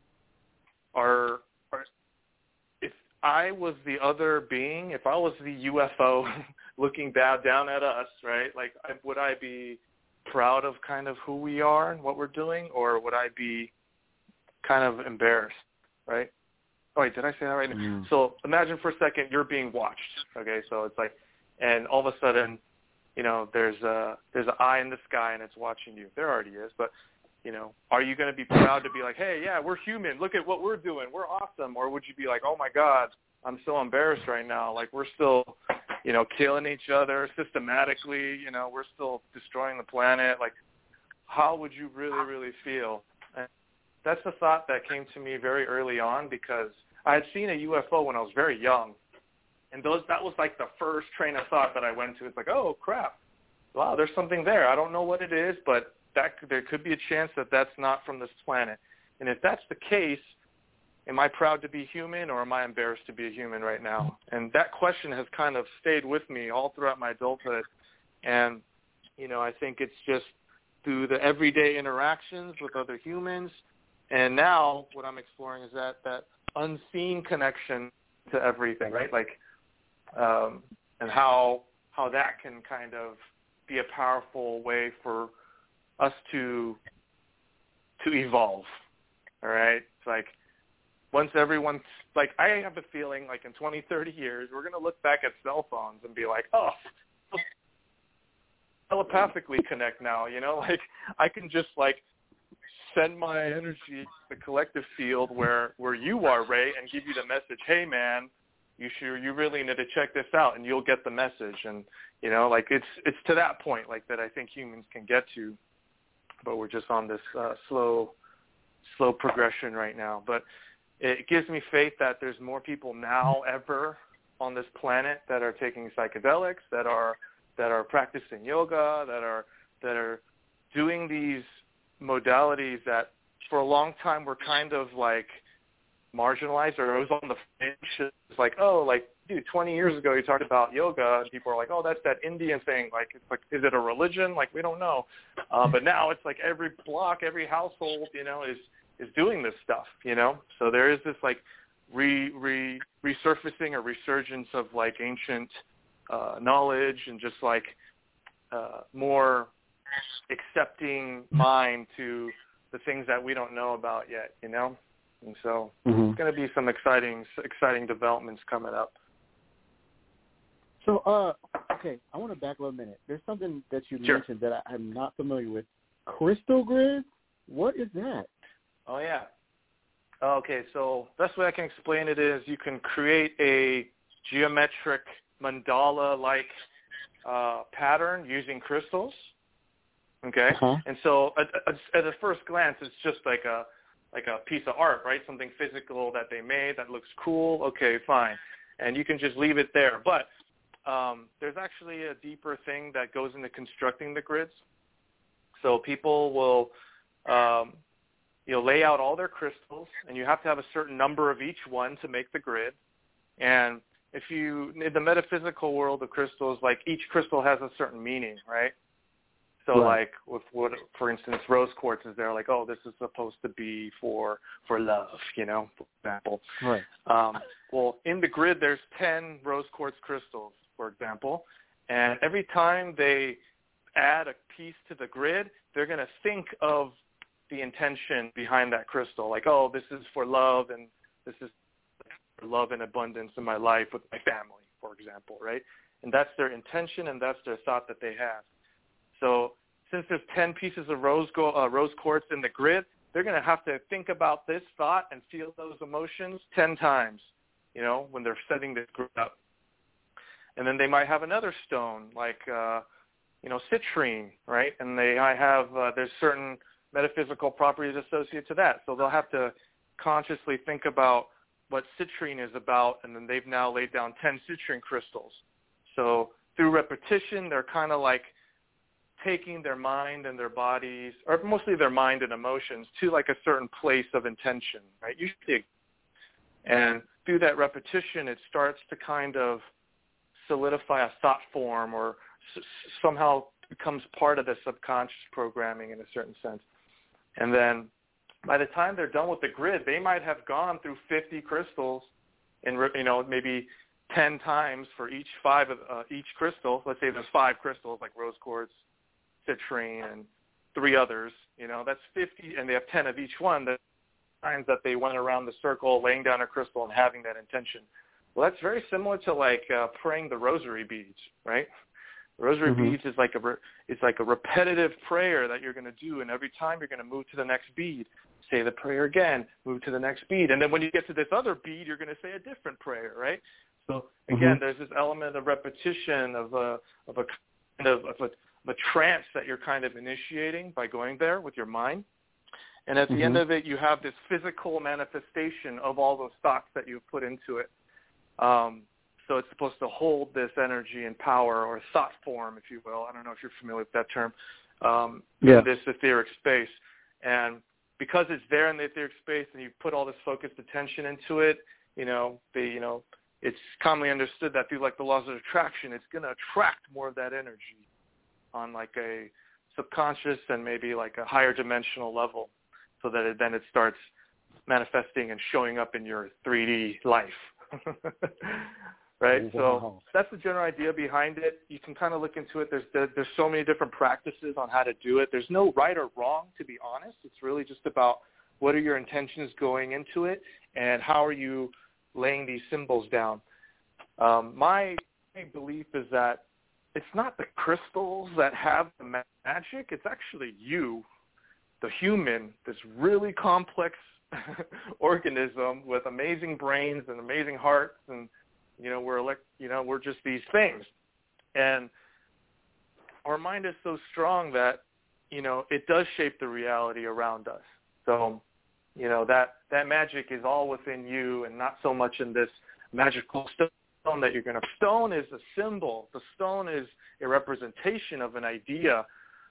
if I was the other being, if I was the UFO looking down at us, right, like, would I be proud of kind of who we are and what we're doing, or would I be kind of embarrassed, right? Oh, wait, did I say that right? Mm. So imagine for a second you're being watched, okay? So it's like, and all of a sudden, you know, there's an eye in the sky and it's watching you. There already is, but, you know, are you going to be proud to be like, hey, yeah, we're human. Look at what we're doing. We're awesome. Or would you be like, oh, my God, I'm so embarrassed right now. Like, we're still, you know, killing each other systematically. You know, we're still destroying the planet. Like, how would you really, really feel? And that's a thought that came to me very early on, because I had seen a UFO when I was very young. And that was like the first train of thought that I went to. It's like, oh, crap. Wow, there's something there. I don't know what it is, but there could be a chance that that's not from this planet. And if that's the case, am I proud to be human, or am I embarrassed to be a human right now? And that question has kind of stayed with me all throughout my adulthood. And, you know, I think it's just through the everyday interactions with other humans. And now what I'm exploring is that unseen connection to everything, right? Like, and how that can kind of be a powerful way for us to evolve. All right. It's like, once everyone's like, I have a feeling like in 20, 30 years, we're going to look back at cell phones and be like, oh, telepathically connect now, you know, like I can just like send my energy to the collective field where you are, Ray, and give you the message, hey man, you really need to check this out, and you'll get the message. And, you know, like it's to that point like that I think humans can get to, but we're just on this slow progression right now. But it gives me faith that there's more people now ever on this planet that are taking psychedelics, that are practicing yoga, that are doing these modalities that for a long time were kind of like marginalized, or it was on the fringe. It's like, oh, like, dude, 20 years ago you talked about yoga and people are like, oh, that's that Indian thing. Like, it's like, is it a religion? Like, we don't know. But now it's like every block, every household, you know, is doing this stuff, you know? So there is this like resurfacing or resurgence of like ancient knowledge, and just like more accepting mind to the things that we don't know about yet, you know? And so It's going to be some exciting developments coming up. So, okay, I want to back up a minute. There's something that you mentioned that I'm not familiar with. Crystal grid? What is that? Oh, yeah. Okay, so best way I can explain it is you can create a geometric mandala-like pattern using crystals. Okay, and so at a first glance, it's just like a piece of art, right? Something physical that they made that looks cool. Okay, fine, and you can just leave it there. But there's actually a deeper thing that goes into constructing the grids. So people will, lay out all their crystals, and you have to have a certain number of each one to make the grid. And in the metaphysical world of crystals, like each crystal has a certain meaning, right? So like with for instance, rose quartz is there, like, oh, this is supposed to be for love, for example. Right. Well, in the grid, there's 10 rose quartz crystals, for example, and every time they add a piece to the grid, they're going to think of the intention behind that crystal, like, oh, this is for love, and this is for love and abundance in my life with my family, for example, right? And that's their intention, and that's their thought that they have. So since there's 10 pieces of rose quartz in the grid, they're going to have to think about this thought and feel those emotions 10 times, when they're setting this grid up. And then they might have another stone, like, citrine, right? And they might have, there's certain metaphysical properties associated to that. So they'll have to consciously think about what citrine is about, and then they've now laid down 10 citrine crystals. So through repetition, they're kind of like taking their mind and their bodies, or mostly their mind and emotions, to like a certain place of intention, right? Usually, and through that repetition, it starts to kind of solidify a thought form, or somehow becomes part of the subconscious programming in a certain sense. And then by the time they're done with the grid, they might have gone through 50 crystals and, maybe 10 times for each crystal. Let's say there's 5 crystals, like rose quartz, citrine, and 3 others. That's 50, and they have 10 of each one. The times that they went around the circle, laying down a crystal and having that intention. Well, that's very similar to like praying the rosary beads, right? The rosary beads is like a repetitive prayer that you're going to do, and every time you're going to move to the next bead, say the prayer again, move to the next bead, and then when you get to this other bead, you're going to say a different prayer, right? So again, there's this element of repetition of a trance that you're kind of initiating by going there with your mind, and at the end of it, you have this physical manifestation of all those thoughts that you've put into it. So it's supposed to hold this energy and power, or thought form, if you will. I don't know if you're familiar with that term, in this etheric space. And because it's there in the etheric space and you put all this focused attention into it, it's commonly understood that through like the laws of attraction, it's going to attract more of that energy on like a subconscious and maybe like a higher dimensional level, so that then it starts manifesting and showing up in your 3D life. Right? So that's the general idea behind it. You can kind of look into it. There's so many different practices on how to do it. There's no right or wrong, to be honest. It's really just about what are your intentions going into it, and how are you laying these symbols down. My belief is that it's not the crystals that have the magic. It's actually you, the human, this really complex organism with amazing brains and amazing hearts, and we're just these things, and our mind is so strong that it does shape the reality around us. So that magic is all within you, and not so much in this magical stone that you're going to. Stone is a symbol. The stone is a representation of an idea.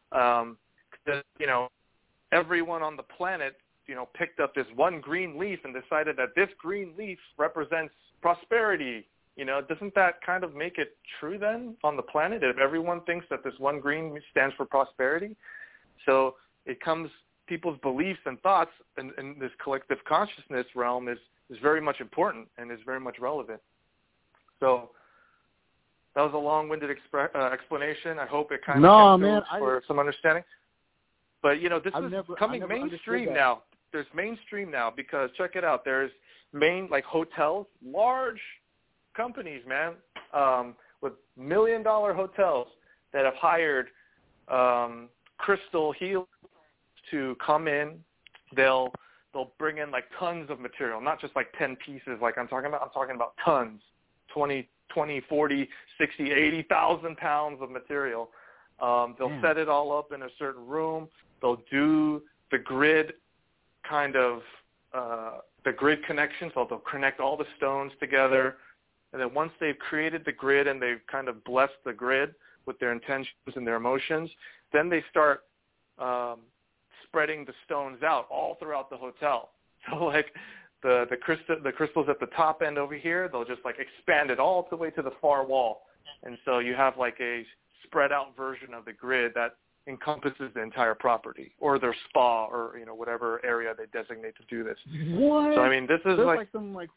Everyone on the planet picked up this one green leaf and decided that this green leaf represents prosperity. Doesn't that kind of make it true then on the planet, if everyone thinks that this one green leaf stands for prosperity? So people's beliefs and thoughts in this collective consciousness realm is very much important and is very much relevant. So that was a long-winded explanation. I hope it kind of for some understanding. But, this is coming mainstream now. There's mainstream now, because check it out. There's hotels, large companies, man, with $1 million hotels that have hired crystal healers to come in. They'll bring in like tons of material, not just like 10 pieces like I'm talking about. I'm talking about tons, 20, 40, 60, 80,000 pounds of material. They'll set it all up in a certain room. They'll do the grid kind of the grid connection, so they'll connect all the stones together. And then once they've created the grid and they've kind of blessed the grid with their intentions and their emotions, then they start spreading the stones out all throughout the hotel. So like the crystals at the top end over here, they'll just like expand it all the way to the far wall. And so you have like a spread out version of the grid that encompasses the entire property or their spa or, you know, whatever area they designate to do this. What? So I mean, this is like some like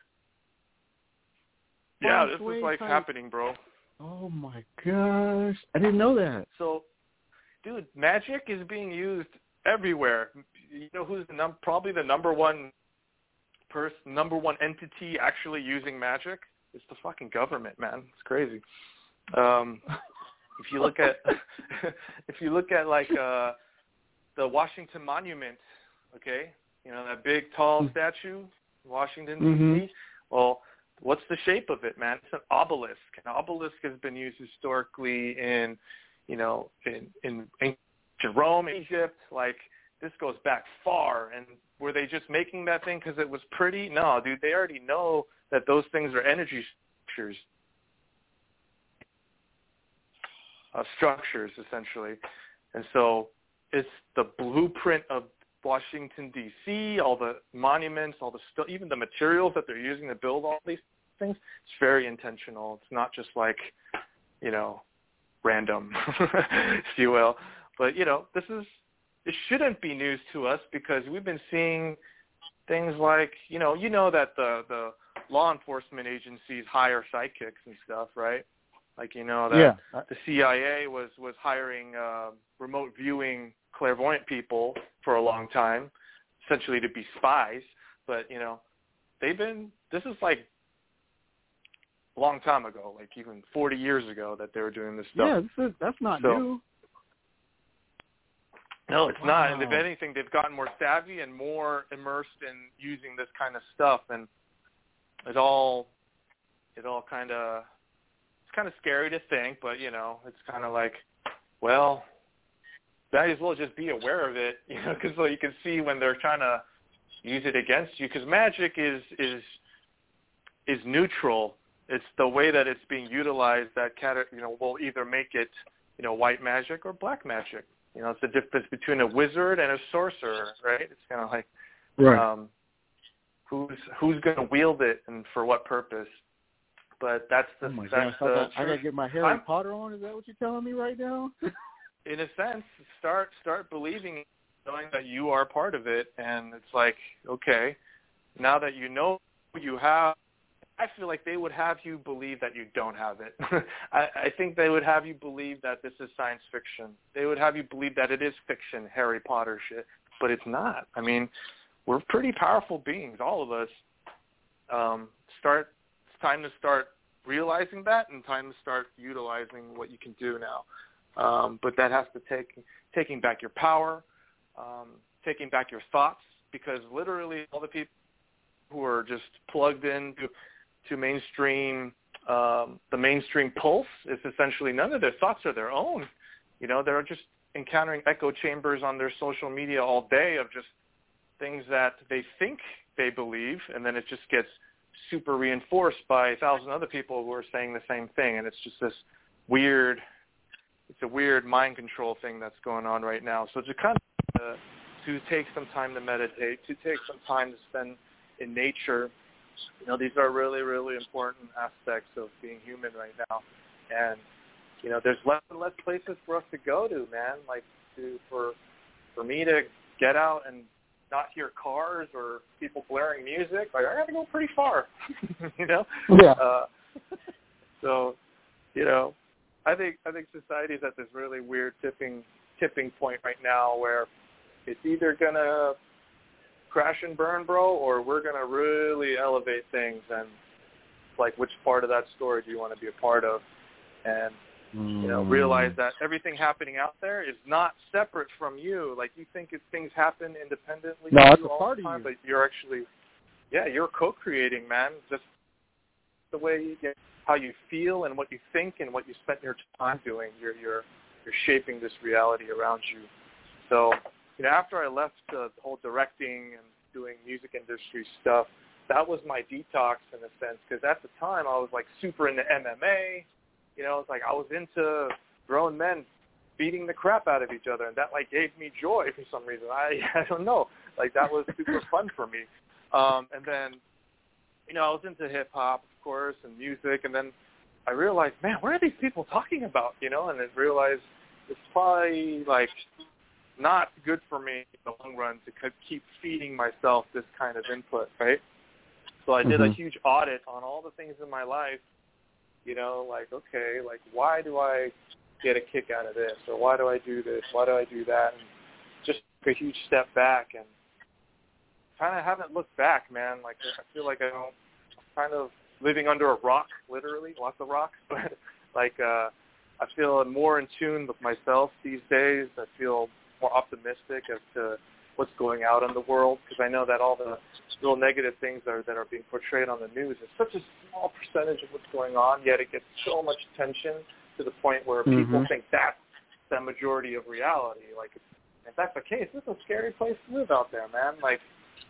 yeah, this is like happening, bro. Oh my gosh, I didn't know that. So, dude, magic is being used everywhere. You know who's probably the number one entity actually using magic? It's the fucking government, man. It's crazy. If you look at like the Washington Monument, okay, you know that big tall statue, Washington D.C. Well, what's the shape of it, man? It's an obelisk. An obelisk has been used historically in, you know, in ancient Rome, Egypt. Like this goes back far. And were they just making that thing because it was pretty? No, dude. They already know that those things are energy structures essentially. And so it's the blueprint of Washington, D.C., all the monuments, even the materials that they're using to build all these things, it's very intentional. It's not just like, you know, random, if you will. But, you know, it shouldn't be news to us because we've been seeing things like, you know that the law enforcement agencies hire sidekicks and stuff, right? Like, you know, that the CIA was hiring remote viewing clairvoyant people for a long time, essentially to be spies. But, you know, this is like a long time ago, like even 40 years ago that they were doing this stuff. Yeah, that's not new. No, it's not. And if anything, they've gotten more savvy and more immersed in using this kind of stuff. And it all kind of, it's kind of scary to think, but, you know, it's kind of like, well, might as well just be aware of it, you know, because so you can see when they're trying to use it against you. Because magic is neutral. It's the way that it's being utilized that will either make it, you know, white magic or black magic. You know, it's the difference between a wizard and a sorcerer, right? It's kind of like, who's going to wield it and for what purpose? But that's the. Oh my gosh! I gotta get my Harry Potter on. Is that what you're telling me right now? In a sense, start believing, knowing that you are part of it, and it's like, okay, now that you know you have, I feel like they would have you believe that you don't have it. I think they would have you believe that this is science fiction. They would have you believe that it is fiction, Harry Potter shit, but it's not. I mean, we're pretty powerful beings, all of us. It's time to start realizing that and time to start utilizing what you can do now. But that has to taking back your power, taking back your thoughts, because literally all the people who are just plugged in to mainstream, the mainstream pulse is essentially none of their thoughts are their own. You know, they're just encountering echo chambers on their social media all day of just things that they think they believe, and then it just gets super reinforced by 1,000 other people who are saying the same thing, and it's just this weird. It's a weird mind control thing that's going on right now. So to kind of to take some time to meditate, to take some time to spend in nature, you know, these are really, really important aspects of being human right now. And, you know, there's less and less places for us to go to, man. Like for me to get out and not hear cars or people blaring music, like I got to go pretty far, you know? Yeah. So, you know, I think society's at this really weird tipping point right now where it's either gonna crash and burn, bro, or we're gonna really elevate things. And like, which part of that story do you want to be a part of? And you know, realize that everything happening out there is not separate from you. Like you think things happen independently. No, it's a part of you. But you're actually, you're co-creating, man. Just the way you get. How you feel and what you think and what you spent your time doing. You're you're shaping this reality around you. So, after I left the whole directing and doing music industry stuff, that was my detox in a sense, because at the time I was like super into MMA. It's like I was into grown men beating the crap out of each other, and that like gave me joy for some reason. I don't know, like that was super fun for me. And then, I was into hip hop, of course, and music, and then I realized, man, what are these people talking about? And then realized it's probably like not good for me in the long run to keep feeding myself this kind of input, right? So I did a huge audit on all the things in my life, like, okay, like why do I get a kick out of this, or why do I do this, why do I do that, and just took a huge step back and kind of haven't looked back, man. Like I feel like I'm kind of living under a rock, literally, lots of rocks, but like I feel more in tune with myself these days. I feel more optimistic as to what's going out in the world, because I know that all the little negative things that are being portrayed on the news is such a small percentage of what's going on, yet it gets so much attention to the point where people think that's the majority of reality. Like, if that's the case, this is a scary place to live out there, man. Like,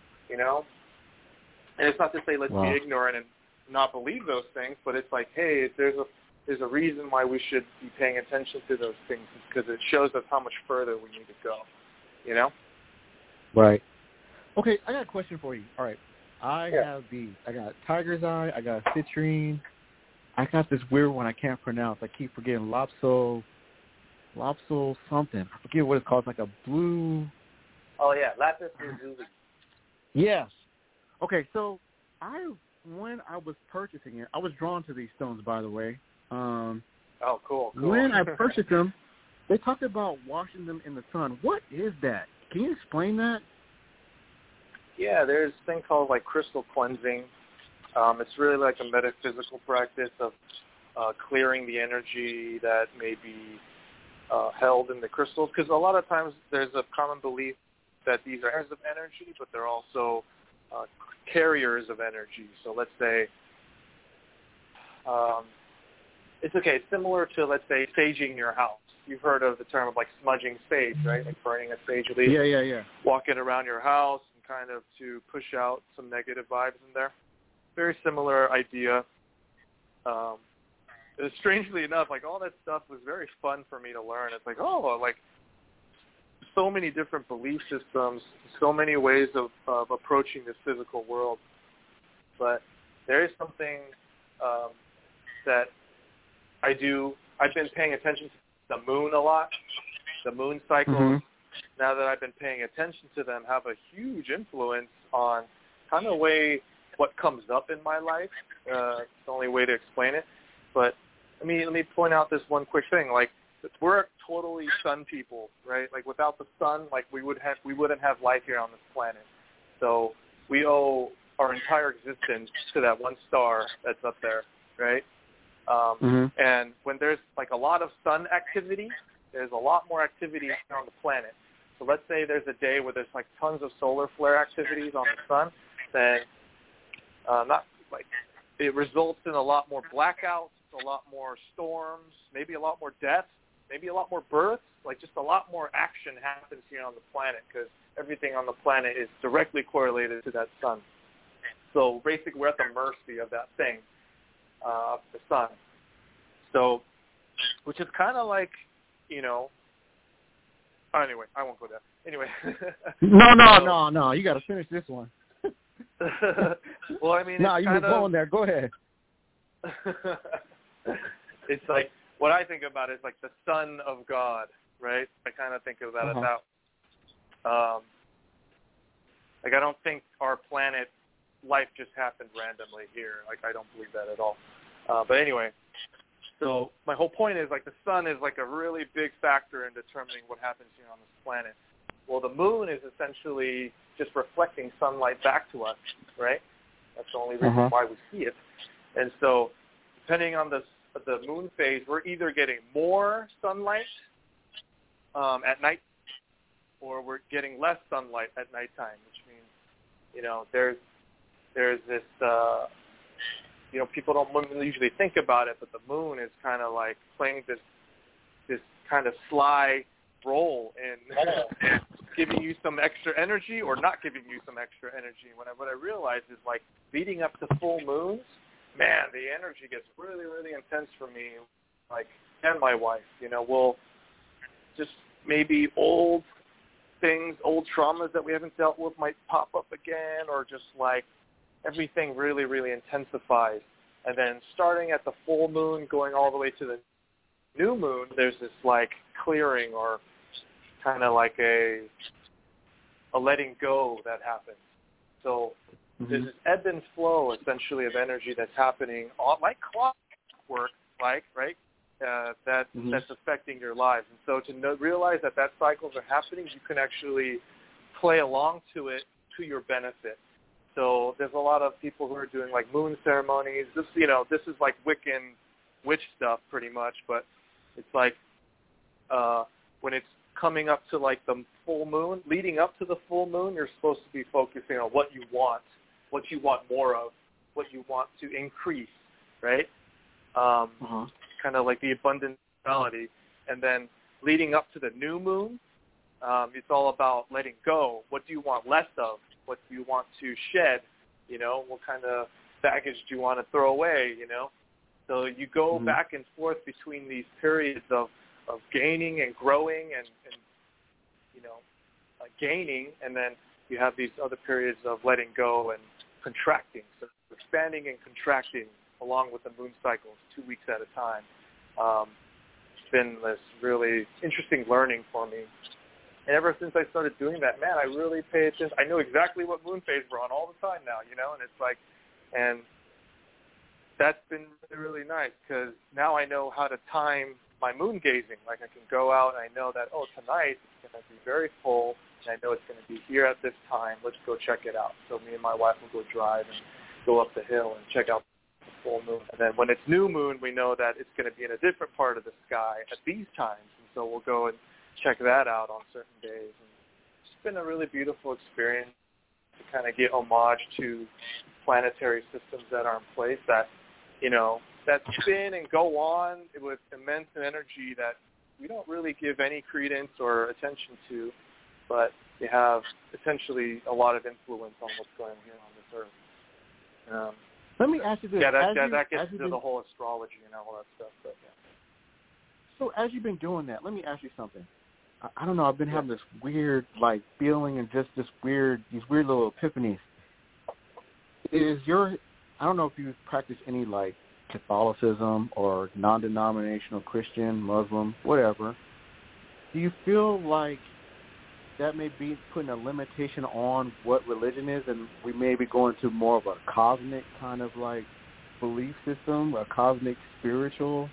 and it's not to say let's be ignorant and not believe those things, but it's like, hey, there's a reason why we should be paying attention to those things, because it shows us how much further we need to go, Right. Okay, I got a question for you. All right. I got Tiger's Eye, I got citrine, I got this weird one I can't pronounce. I keep forgetting Lopso something. I forget what it's called. It's like a blue. Oh, yeah, lapis lazuli. Yes. Okay, so when I was purchasing it, I was drawn to these stones, by the way. Oh, cool. When I purchased them, they talked about washing them in the sun. What is that? Can you explain that? Yeah, there's a thing called like crystal cleansing. It's really like a metaphysical practice of clearing the energy that may be held in the crystals, because a lot of times there's a common belief that these are carriers of energy, but they're also carriers of energy. So let's say it's similar to, let's say, saging your house. You've heard of the term of like smudging sage, right? Like burning a sage leaf. Yeah. Walking around your house and kind of to push out some negative vibes in there. Very similar idea. Strangely enough, like all that stuff was very fun for me to learn. It's like, like so many different belief systems, so many ways of approaching this physical world. But there is something that I do. I've been paying attention to the moon a lot. The moon cycles, now that I've been paying attention to them, have a huge influence on kind of what comes up in my life. It's the only way to explain it. But let me point out this one quick thing. Like, we're totally sun people, right? Like, without the sun, like we wouldn't have life here on this planet. So we owe our entire existence to that one star that's up there, right? And when there's like a lot of sun activity, there's a lot more activity here on the planet. So let's say there's a day where there's like tons of solar flare activities on the sun, then it results in a lot more blackouts, a lot more storms, maybe a lot more deaths, maybe a lot more births. Like, just a lot more action happens here on the planet, because everything on the planet is directly correlated to that sun. So basically, we're at the mercy of that thing, the sun. So, which is kind of like, anyway, I won't go there. Anyway. No. You got to finish this one. Well, I mean, you were going there. Go ahead. It's like, what I think about is like the Son of God, right? I kind of think of that as how, like, I don't think our planet life just happened randomly here. Like, I don't believe that at all. But anyway, so my whole point is, like, the sun is like a really big factor in determining what happens here on this planet. Well, the moon is essentially just reflecting sunlight back to us, right? That's the only reason why we see it. And so, depending on the moon phase, we're either getting more sunlight at night, or we're getting less sunlight at nighttime, which means, there's this, people don't usually think about it, but the moon is kind of like playing this kind of sly role in giving you some extra energy or not giving you some extra energy. What I realized is, like, leading up to full moons, man, the energy gets really, really intense for me, like, and my wife. You know, we'll just maybe old things, old traumas that we haven't dealt with might pop up again, or just, like, everything really, really intensifies. And then starting at the full moon, going all the way to the new moon, there's this, like, clearing or kind of like a letting go that happens. So there's this ebb and flow, essentially, of energy that's happening, like clockwork, like, right, that's affecting your lives. And so to realize that cycles are happening, you can actually play along to it to your benefit. So there's a lot of people who are doing, like, moon ceremonies. This is like Wiccan witch stuff pretty much, but it's like when it's coming up to, like, the full moon, leading up to the full moon, you're supposed to be focusing on what you want more of, what you want to increase, right? Kind of like the abundant reality. And then leading up to the new moon, it's all about letting go. What do you want less of? What do you want to shed? You know, what kind of baggage do you want to throw away, you know? So you go back and forth between these periods of gaining and growing and you know, gaining, and then you have these other periods of letting go and contracting. So expanding and contracting along with the moon cycles, 2 weeks at a time. It's been this really interesting learning for me. And ever since I started doing that, man, I really pay attention. I know exactly what moon phase we're on all the time now, you know, and it's like, and that's been really, really nice because now I know how to time my moon gazing. Like, I can go out and I know that, tonight it's going to be very full, and I know it's going to be here at this time. Let's go check it out. So me and my wife will go drive and go up the hill and check out the full moon. And then when it's new moon, we know that it's going to be in a different part of the sky at these times. And so we'll go and check that out on certain days. And it's been a really beautiful experience to kind of get homage to planetary systems that are in place that, you know, that spin and go on with immense energy that we don't really give any credence or attention to, but they have potentially a lot of influence on what's going on here on this earth. Let me ask you this. Yeah, that gets into the whole astrology and all that stuff. But yeah. So as you've been doing that, let me ask you something. I don't know. I've been having this weird, like, feeling and just these weird little epiphanies. I don't know if you practice any, like, Catholicism or non-denominational Christian, Muslim, whatever. Do you feel like that may be putting a limitation on what religion is, and we may be going to more of a cosmic kind of, like, belief system, a cosmic spiritual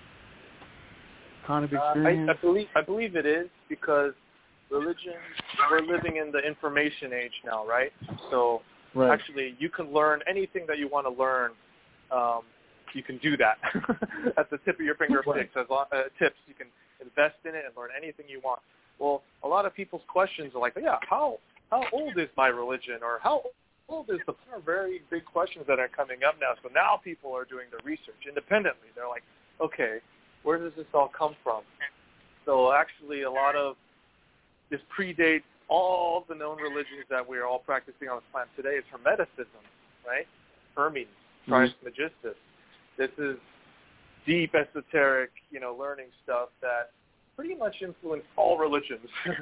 kind of experience? I believe it is, because religion, we're living in the information age now, right? So actually you can learn anything that you want to learn. You can do that at the tip of your fingertips. As tips, you can invest in it and learn anything you want. Well, a lot of people's questions are like, yeah, how old is my religion, or how old is the very big questions that are coming up now. So now people are doing the research independently. They're like, okay, where does this all come from? So actually, a lot of this predates all the known religions that we are all practicing on this planet today. It's Hermeticism, right? Hermes, Trismegistus. This is deep, esoteric, learning stuff that pretty much influenced all religions,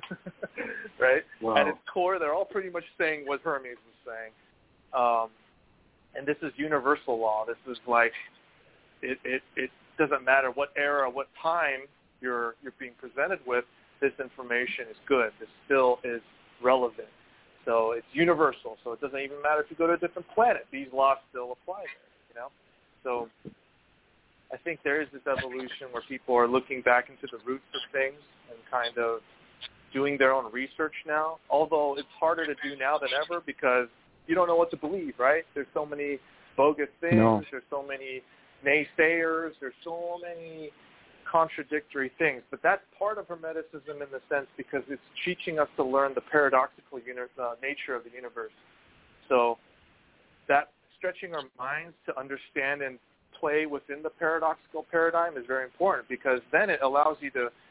right? Wow. At its core, they're all pretty much saying what Hermes was saying. And this is universal law. This is like, it doesn't matter what era, what time you're being presented with, this information is good. This still is relevant. So it's universal. So it doesn't even matter if you go to a different planet. These laws still apply there, So I think there is this evolution where people are looking back into the roots of things and kind of doing their own research now, although it's harder to do now than ever because you don't know what to believe, right? There's so many bogus things. No. There's so many naysayers. There's so many contradictory things. But that's part of Hermeticism in the sense because it's teaching us to learn the paradoxical nature of the universe. So that stretching our minds to understand and play within the paradoxical paradigm is very important because then it allows you to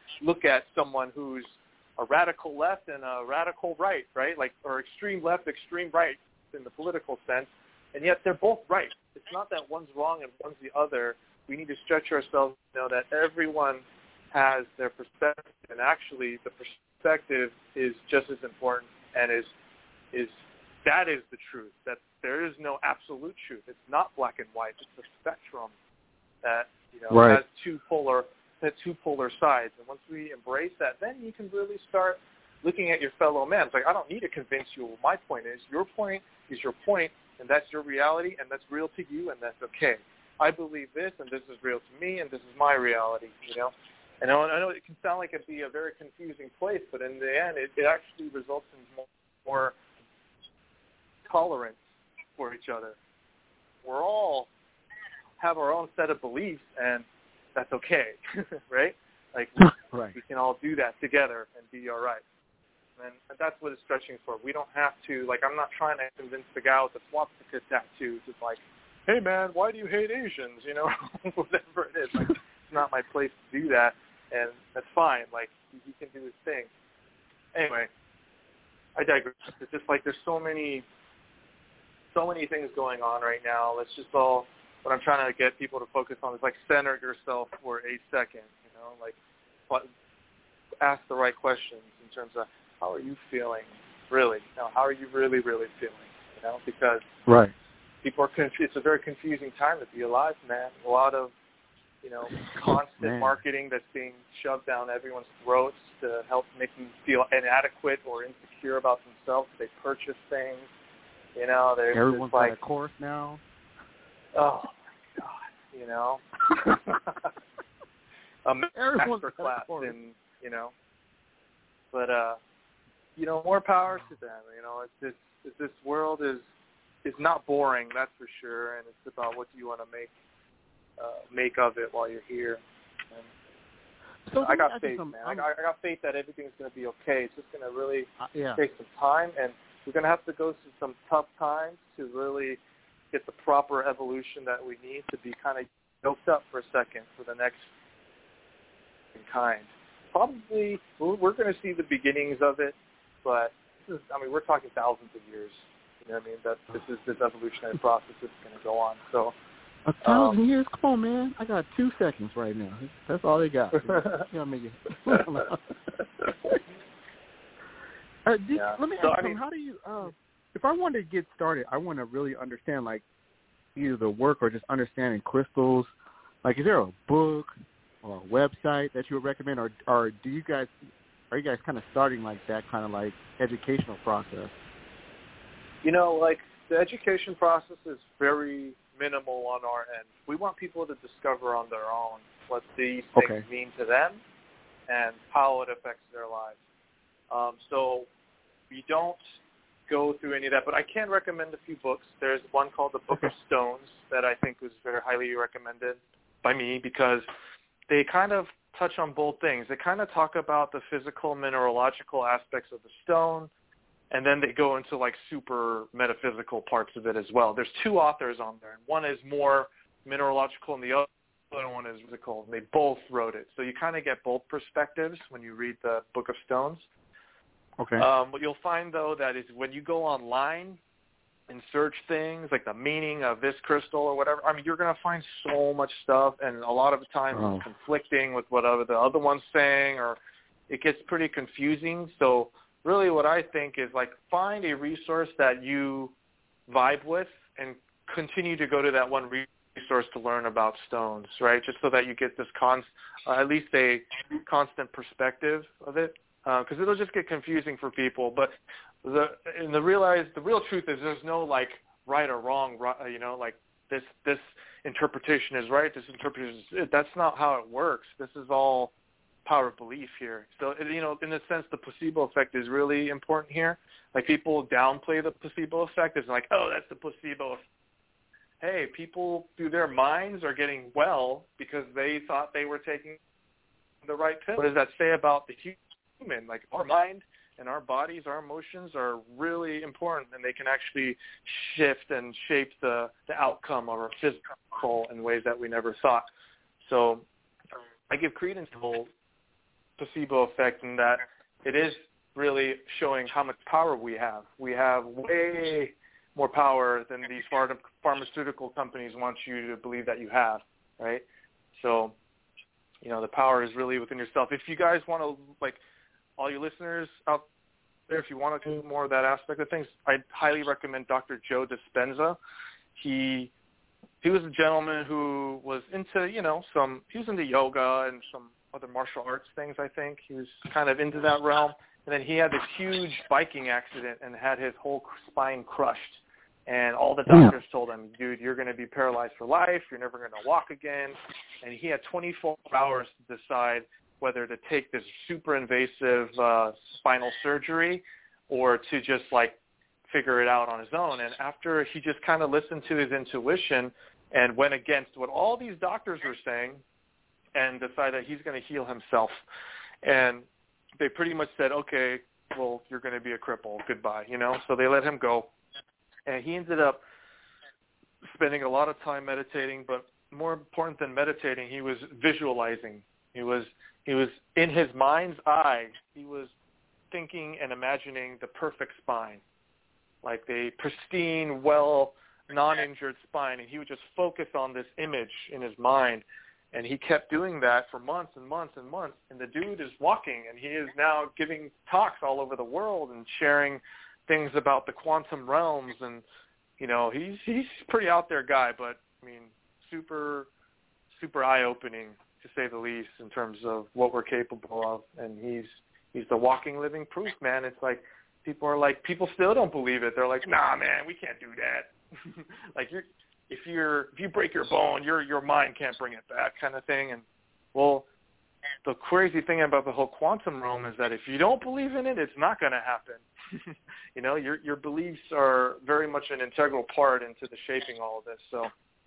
look at someone who's a radical left and a radical right, right? Like, or extreme left, extreme right in the political sense, and yet they're both right. It's not that one's wrong and one's the other. We need to stretch ourselves to know that everyone has their perspective, and actually the perspective is just as important and is that is the truth, that there is no absolute truth. It's not black and white. It's a spectrum that, has two polar sides. And once we embrace that, then you can really start looking at your fellow man. It's like, I don't need to convince you what my point is. Your point is your point, and that's your reality, and that's real to you, and that's okay. I believe this, and this is real to me, and this is my reality, And I know it can sound like it'd be a very confusing place, but in the end, it actually results in more tolerance for each other. We're all have our own set of beliefs, and that's okay, right? Like, we can all do that together and be all right. And that's what it's stretching for. We don't have to, I'm not trying to convince the guy with the swastika tattoos. It's like, hey, man, why do you hate Asians? Whatever it is. It's not my place to do that, and that's fine. He can do his thing. Anyway, I digress. It's just there's so many things going on right now. Let's just all, what I'm trying to get people to focus on is center yourself for a second, ask the right questions in terms of how are you feeling, really? How are you really, really feeling? Because people are it's a very confusing time to be alive, man. A lot of, constant marketing that's being shoved down everyone's throats to help make them feel inadequate or insecure about themselves. They purchase things. Everyone's got a course now. Oh my God, a master class in, but more power to them. It's this world is not boring, that's for sure, and it's about what do you want to make of it while you're here. And so I got faith, man. I got faith that everything's going to be okay. It's just going to really take some time, and we're going to have to go through some tough times to really get the proper evolution that we need to be kind of yoked up for a second for the next kind. Probably, we're going to see the beginnings of it, but we're talking thousands of years. That this evolutionary process is going to go on. So 1,000 years? Come on, man. I got 2 seconds right now. That's all they got. Let me ask you, how do you, if I wanted to get started, I want to really understand, either the work or just understanding crystals. Is there a book or a website that you would recommend, or are you guys kind of starting that kind of educational process? The education process is very minimal on our end. We want people to discover on their own what these things mean to them and how it affects their lives. So we don't go through any of that, but I can recommend a few books. There's one called The Book of Stones that I think was very highly recommended by me because they kind of touch on both things. They kind of talk about the physical, mineralogical aspects of the stone, and then they go into super metaphysical parts of it as well. There's 2 authors on there. One is more mineralogical and the other one is physical. They both wrote it. So you kind of get both perspectives when you read the Book of Stones. Okay. What you'll find, though, that is when you go online and search things like the meaning of this crystal or whatever, you're going to find so much stuff, and a lot of the times it's conflicting with whatever the other one's saying, or it gets pretty confusing. So really what I think is find a resource that you vibe with and continue to go to that one resource to learn about stones, right? Just so that you get this at least a constant perspective of it, because it'll just get confusing for people. But the real truth is there's no right or wrong, this interpretation is right, this interpretation is, that's not how it works. This is all power of belief here. So, in a sense, the placebo effect is really important here. People downplay the placebo effect. It's oh, that's the placebo effect. Hey, people through their minds are getting well because they thought they were taking the right pill. What does that say about the human? Our mind and our bodies, our emotions are really important, and they can actually shift and shape the outcome of our physical in ways that we never thought. So I give credence to the whole placebo effect in that it is really showing how much power we have. We have way more power than these pharmaceutical companies want you to believe that you have, right? So, the power is really within yourself. If you guys want to, like, all you listeners out there, if you want to do more of that aspect of things, I'd highly recommend Dr. Joe Dispenza. He was a gentleman who was into, he was into yoga and some other martial arts things, I think. He was kind of into that realm. And then he had this huge biking accident and had his whole spine crushed. And all the doctors told him, dude, you're going to be paralyzed for life. You're never going to walk again. And he had 24 hours to decide whether to take this super invasive spinal surgery or to just, like, figure it out on his own. And after he just kind of listened to his intuition and went against what all these doctors were saying and decided that he's going to heal himself. And they pretty much said, okay, well, you're going to be a cripple. Goodbye, So they let him go. And he ended up spending a lot of time meditating, but more important than meditating, he was visualizing. He was in his mind's eye, he was thinking and imagining the perfect spine, like the pristine, non-injured spine, and he would just focus on this image in his mind. And he kept doing that for months and months and months. And the dude is walking, and he is now giving talks all over the world and sharing things about the quantum realms. And, he's a pretty out there guy, but, super, super eye-opening, to say the least, in terms of what we're capable of. And he's the walking, living proof, man. It's like people still don't believe it. They're like, nah, man, we can't do that. Like, if you break your bone, your mind can't bring it back, kind of thing. And, well, the crazy thing about the whole quantum realm is that if you don't believe in it, it's not going to happen. Your beliefs are very much an integral part into the shaping all of this. So,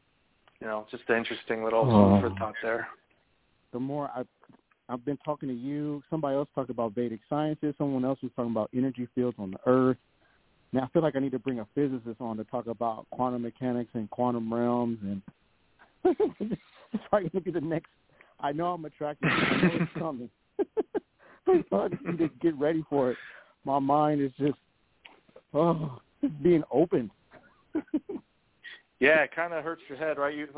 just an interesting little food for thought there. The more I've been talking to you, somebody else talked about Vedic sciences, someone else was talking about energy fields on the earth. Now I feel like I need to bring a physicist on to talk about quantum mechanics and quantum realms, and it's probably going to be the next. I know I'm attracted to it. I know it's coming. So I just need to get ready for it. My mind is just being opened. Yeah, it kind of hurts your head, right?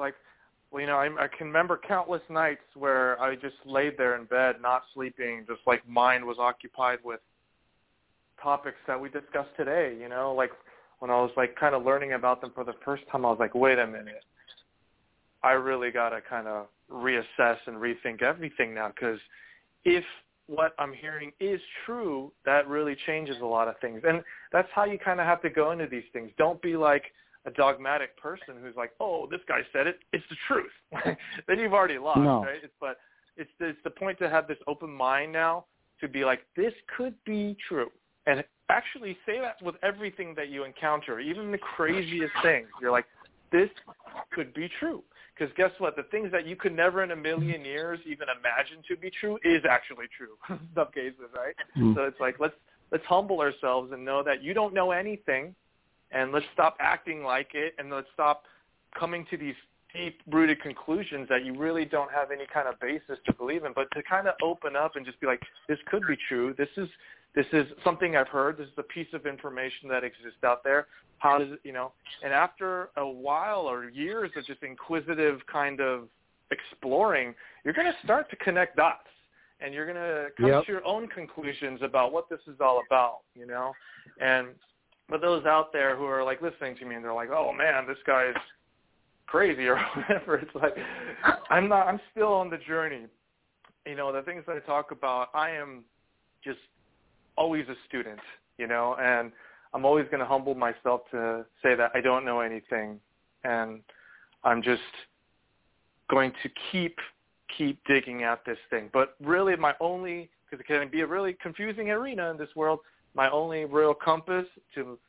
I can remember countless nights where I just laid there in bed, not sleeping, just like mind was occupied with topics that we discussed today, like when I was like kind of learning about them for the first time, I was like, wait a minute, I really got to kind of reassess and rethink everything now, because if what I'm hearing is true, that really changes a lot of things. And that's how you kind of have to go into these things. Don't be like a dogmatic person who's like, oh, this guy said it, it's the truth. Then you've already lost, right? But it's the point to have this open mind now to be like, this could be true. And actually say that with everything that you encounter, even the craziest things. You're like, this could be true. Because guess what? The things that you could never in a million years even imagine to be true is actually true in some cases, right? Mm. So it's like, let's humble ourselves and know that you don't know anything, and let's stop acting like it, and let's stop coming to these deep-rooted conclusions that you really don't have any kind of basis to believe in, but to kind of open up and just be like, this could be true. This is something I've heard. This is a piece of information that exists out there. How does it, and after a while or years of just inquisitive kind of exploring, you're going to start to connect dots, and you're going to come to your own conclusions about what this is all about, And for those out there who are like listening to me and they're like, oh man, this guy's crazy or whatever, it's like, I'm still on the journey. The things that I talk about, I am just always a student, and I'm always going to humble myself to say that I don't know anything, and I'm just going to keep digging at this thing. But really my only, because it can be a really confusing arena in this world, my only real compass to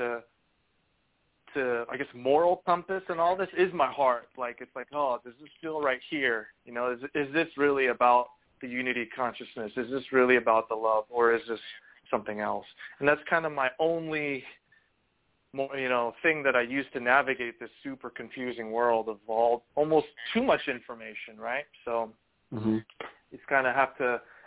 I guess moral compass and all this is my heart. Like, it's like, oh, does this feel right here? Is this really about the unity consciousness? Is this really about the love, or is this something else? And that's kind of my only thing that I use to navigate this super confusing world of almost too much information, right? So you kind of have to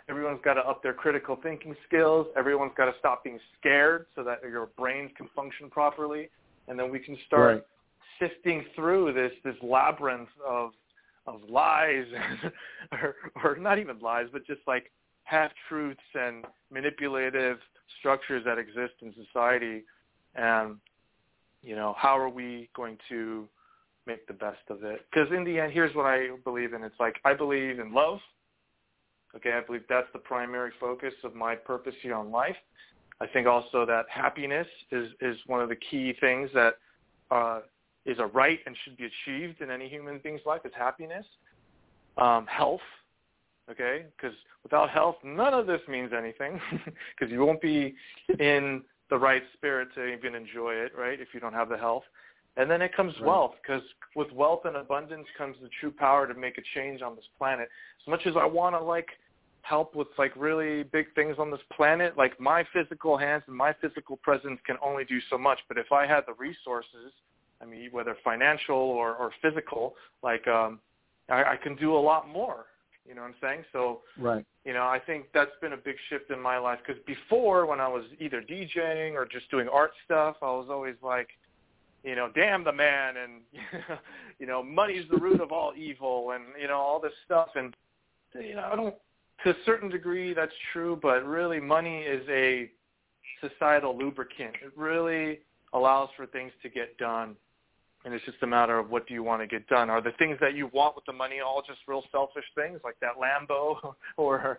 Everyone's got to up their critical thinking skills. Everyone's got to stop being scared so that your brains can function properly. And then we can start sifting through this labyrinth of lies, or not even lies, but just like half-truths and manipulative structures that exist in society. And, how are we going to make the best of it? Because in the end, here's what I believe in. It's like, I believe in love. Okay, I believe that's the primary focus of my purpose here on life. I think also that happiness is one of the key things that is a right and should be achieved in any human being's life, is happiness. Health, okay, because without health, none of this means anything, because you won't be in the right spirit to even enjoy it, right, if you don't have the health. And then it comes wealth, because with wealth and abundance comes the true power to make a change on this planet. As much as I want to, help with, really big things on this planet, my physical hands and my physical presence can only do so much. But if I had the resources, whether financial or physical, I can do a lot more. You know what I'm saying? So, I think that's been a big shift in my life. Because before, when I was either DJing or just doing art stuff, I was always damn the man, and, money's the root of all evil, and, all this stuff. And, I don't, to a certain degree, that's true, but really money is a societal lubricant. It really allows for things to get done. And it's just a matter of what do you want to get done. Are the things that you want with the money all just real selfish things like that Lambo or,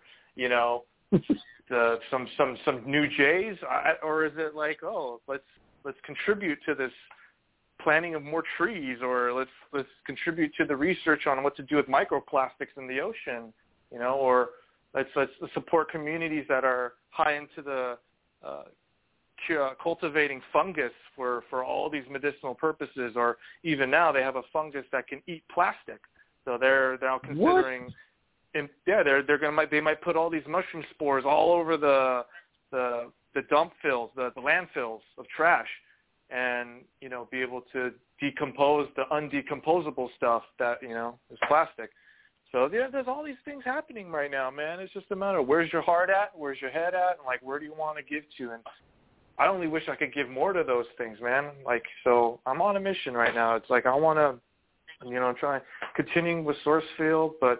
some new J's? Or is it let's contribute to this planting of more trees, or let's contribute to the research on what to do with microplastics in the ocean, or let's support communities that are high into the cultivating fungus for all these medicinal purposes, or even now they have a fungus that can eat plastic. So they're now considering, they might put all these mushroom spores all over the dump fills, the landfills of trash, and be able to decompose the undecomposable stuff that is plastic. So there's all these things happening right now, man. It's just a matter of where's your heart at, where's your head at, and where do you want to give to? And I only wish I could give more to those things, man. So I'm on a mission right now. It's I want to, try continuing with Sourcefield, but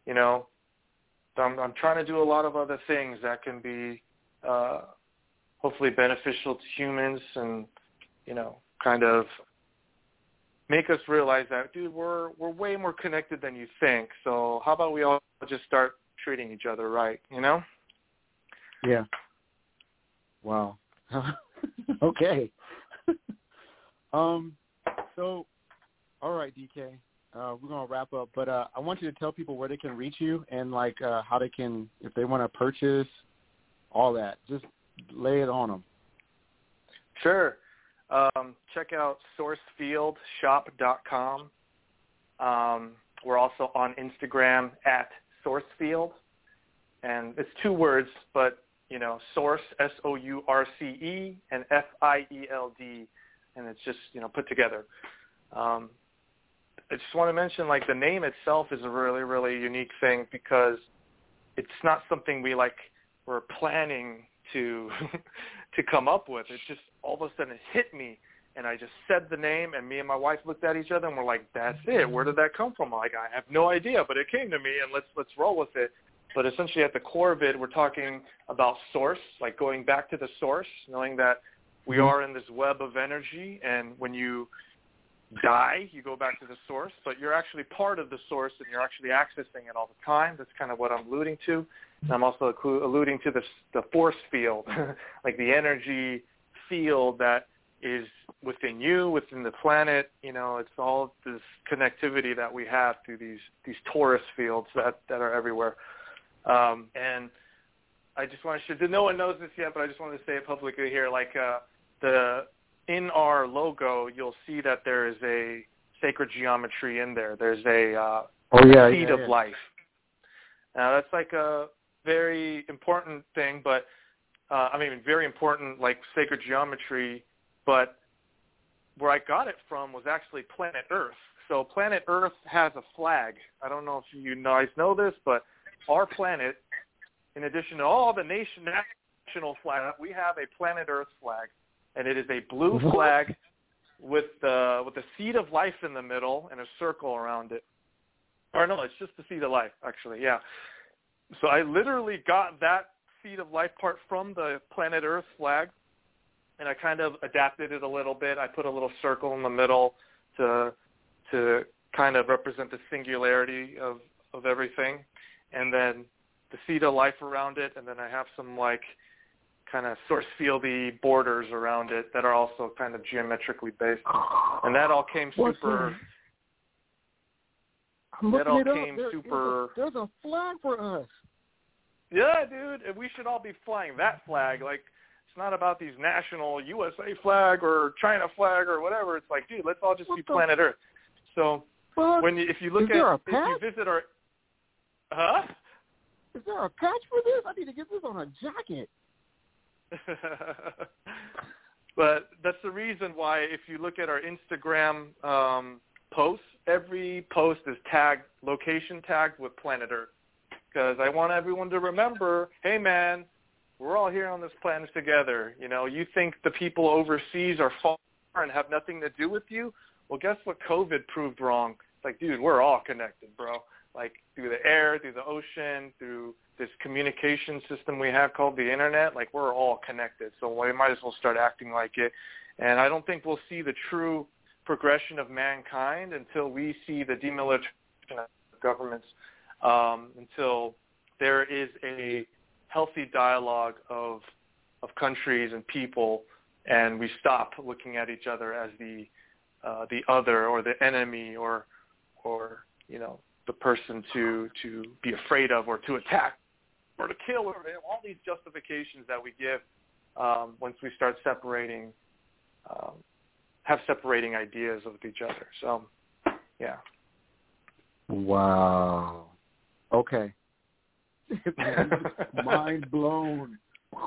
I'm trying to do a lot of other things that can be hopefully beneficial to humans, and kind of make us realize that, dude, we're way more connected than you think. So how about we all just start treating each other right, Yeah. Wow. Okay. So, all right, DK, we're going to wrap up, but I want you to tell people where they can reach you and how they can, if they want to purchase all that, just lay it on them. Sure. Check out sourcefieldshop.com. We're also on Instagram at Sourcefield, and it's 2 words, but Source, SOURCE, and FIELD, and it's just put together. I just want to mention the name itself is a really, really unique thing, because it's not something we're planning to to come up with. It's just all of a sudden it hit me, and I just said the name, and me and my wife looked at each other and we're like, that's it. Where did that come from? I have no idea, but it came to me, and let's roll with it. But essentially at the core of it, we're talking about source, going back to the source, knowing that we are in this web of energy, and when you die, you go back to the source, but you're actually part of the source, and you're actually accessing it all the time. That's kind of what I'm alluding to. And I'm also alluding to the force field, the energy field that is within you, within the planet. It's all this connectivity that we have through these torus fields that are everywhere. And I just want to no one knows this yet, but I just wanted to say it publicly here. In our logo, you'll see that there is a sacred geometry in there. There's a seed of life. Now that's a very important thing, but very important sacred geometry. But where I got it from was actually planet Earth. So planet Earth has a flag. I don't know if you guys know this, but our planet in addition to all the national flags, we have a planet Earth flag, and it is a blue flag with the seed of life in the middle and a circle around it. Or no, it's just the seed of life, actually, yeah. So I literally got that seed of life part from the planet Earth flag, and I kind of adapted it a little bit. I put a little circle in the middle to kind of represent the singularity of everything, and then the seed of life around it, and then I have some like kind of source fieldy borders around it that are also kind of geometrically based, and that all came super. That all came super. There's a flag for us. Yeah, dude, and we should all be flying that flag. Like, it's not about these national USA flag or China flag or whatever. It's like, dude, let's all just be planet Earth. So if you look at, if you visit our, Is there a patch for this? I need to get this on a jacket. But that's the reason why if you look at our Instagram posts, every post is tagged, location tagged with planet Earth. Because I want everyone to remember, hey, man, we're all here on this planet together. You know, you think the people overseas are far and have nothing to do with you? Well, guess what COVID proved wrong? It's like, dude, we're all connected, bro. Like, through the air, through the ocean, through this communication system we have called the Internet, like, we're all connected. So we might as well start acting like it. And I don't think we'll see the true progression of mankind until we see the demilitarization of governments, until there is a healthy dialogue of countries and people, and we stop looking at each other as the other or the enemy or you know, the person to be afraid of or to attack or to kill, or all these justifications that we give once we start separating, have separating ideas of each other. So, yeah. Wow. Okay. Mind blown.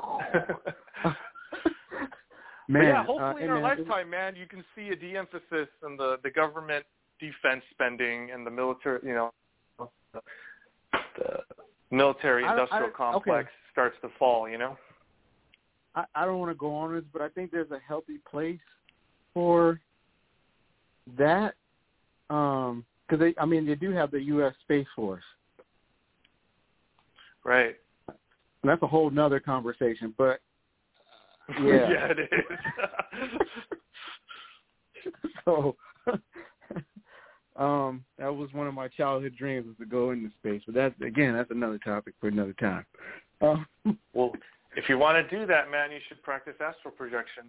Man, yeah, hopefully in our lifetime, man, you can see a de-emphasis in the government defense spending and the military, you know, the military-industrial complex starts to fall, you know? I don't want to go on this, but I think there's a healthy place for that. Because they do have the U.S. Space Force. Right. And that's a whole nother conversation, but yeah. Yeah, it is. So, that was one of my childhood dreams, was to go into space. But that's another topic for another time. Well, if you want to do that, man, you should practice astral projection.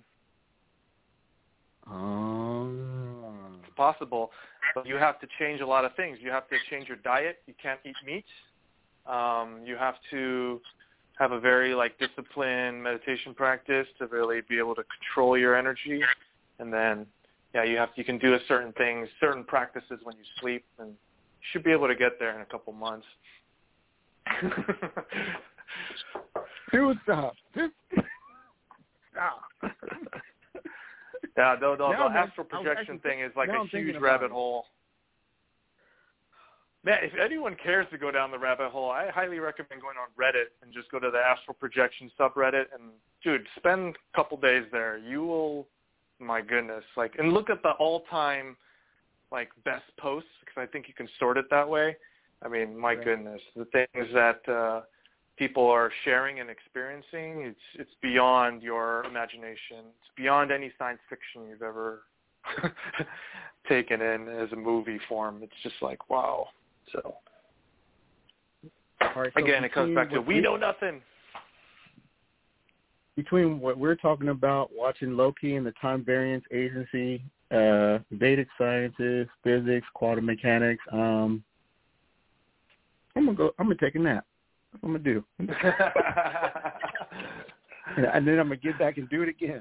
It's possible, but you have to change a lot of things. You have to change your diet. You can't eat meat. You have to have a very disciplined meditation practice to really be able to control your energy, and then you can do certain things, certain practices when you sleep, and you should be able to get there in a couple months. Dude, stop. Stop. Yeah, the astral projection thing is like a huge rabbit hole. Man, if anyone cares to go down the rabbit hole, I highly recommend going on Reddit and just go to the astral projection subreddit and, dude, spend a couple days there. You will, my goodness, and look at the all-time, best posts, because I think you can sort it that way. I mean, my goodness, the things that people are sharing and experiencing, it's beyond your imagination. It's beyond any science fiction you've ever taken in as a movie form. It's just wow. So, right, so again, it comes back to we know nothing. Between what we're talking about, watching Loki and the Time Variance Agency, Vedic sciences, physics, quantum mechanics, I'm gonna take a nap. That's what I'm gonna do. And then I'm gonna get back and do it again.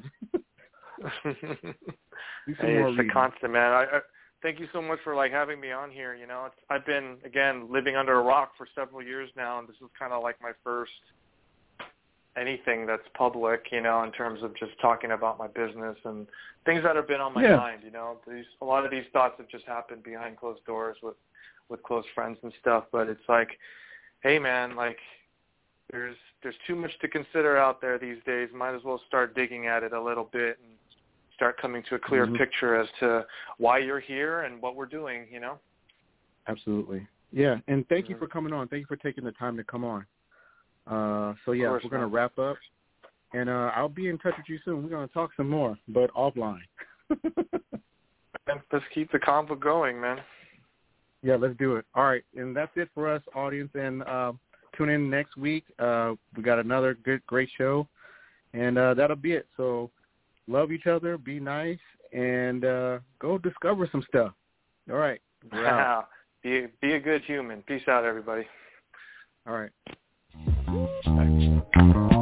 It's a constant, man. I thank you so much for having me on here. You know, I've been living under a rock for several years now, and this is kind of my first anything that's public. You know, in terms of just talking about my business and things that have been on my mind. You know, a lot of these thoughts have just happened behind closed doors with close friends and stuff. But it's hey, man, there's too much to consider out there these days. Might as well start digging at it a little bit and start coming to a clear picture as to why you're here and what we're doing, you know? Absolutely. Yeah, and thank you for coming on. Thank you for taking the time to come on. So, yeah, we're going to wrap up, and I'll be in touch with you soon. We're going to talk some more, but offline. Let's keep the convo going, man. Yeah, let's do it. All right, and that's it for us, audience, and tune in next week. We got another great show, and that'll be it. So love each other, be nice, and go discover some stuff. All right. We're out. Be a good human. Peace out, everybody. All right.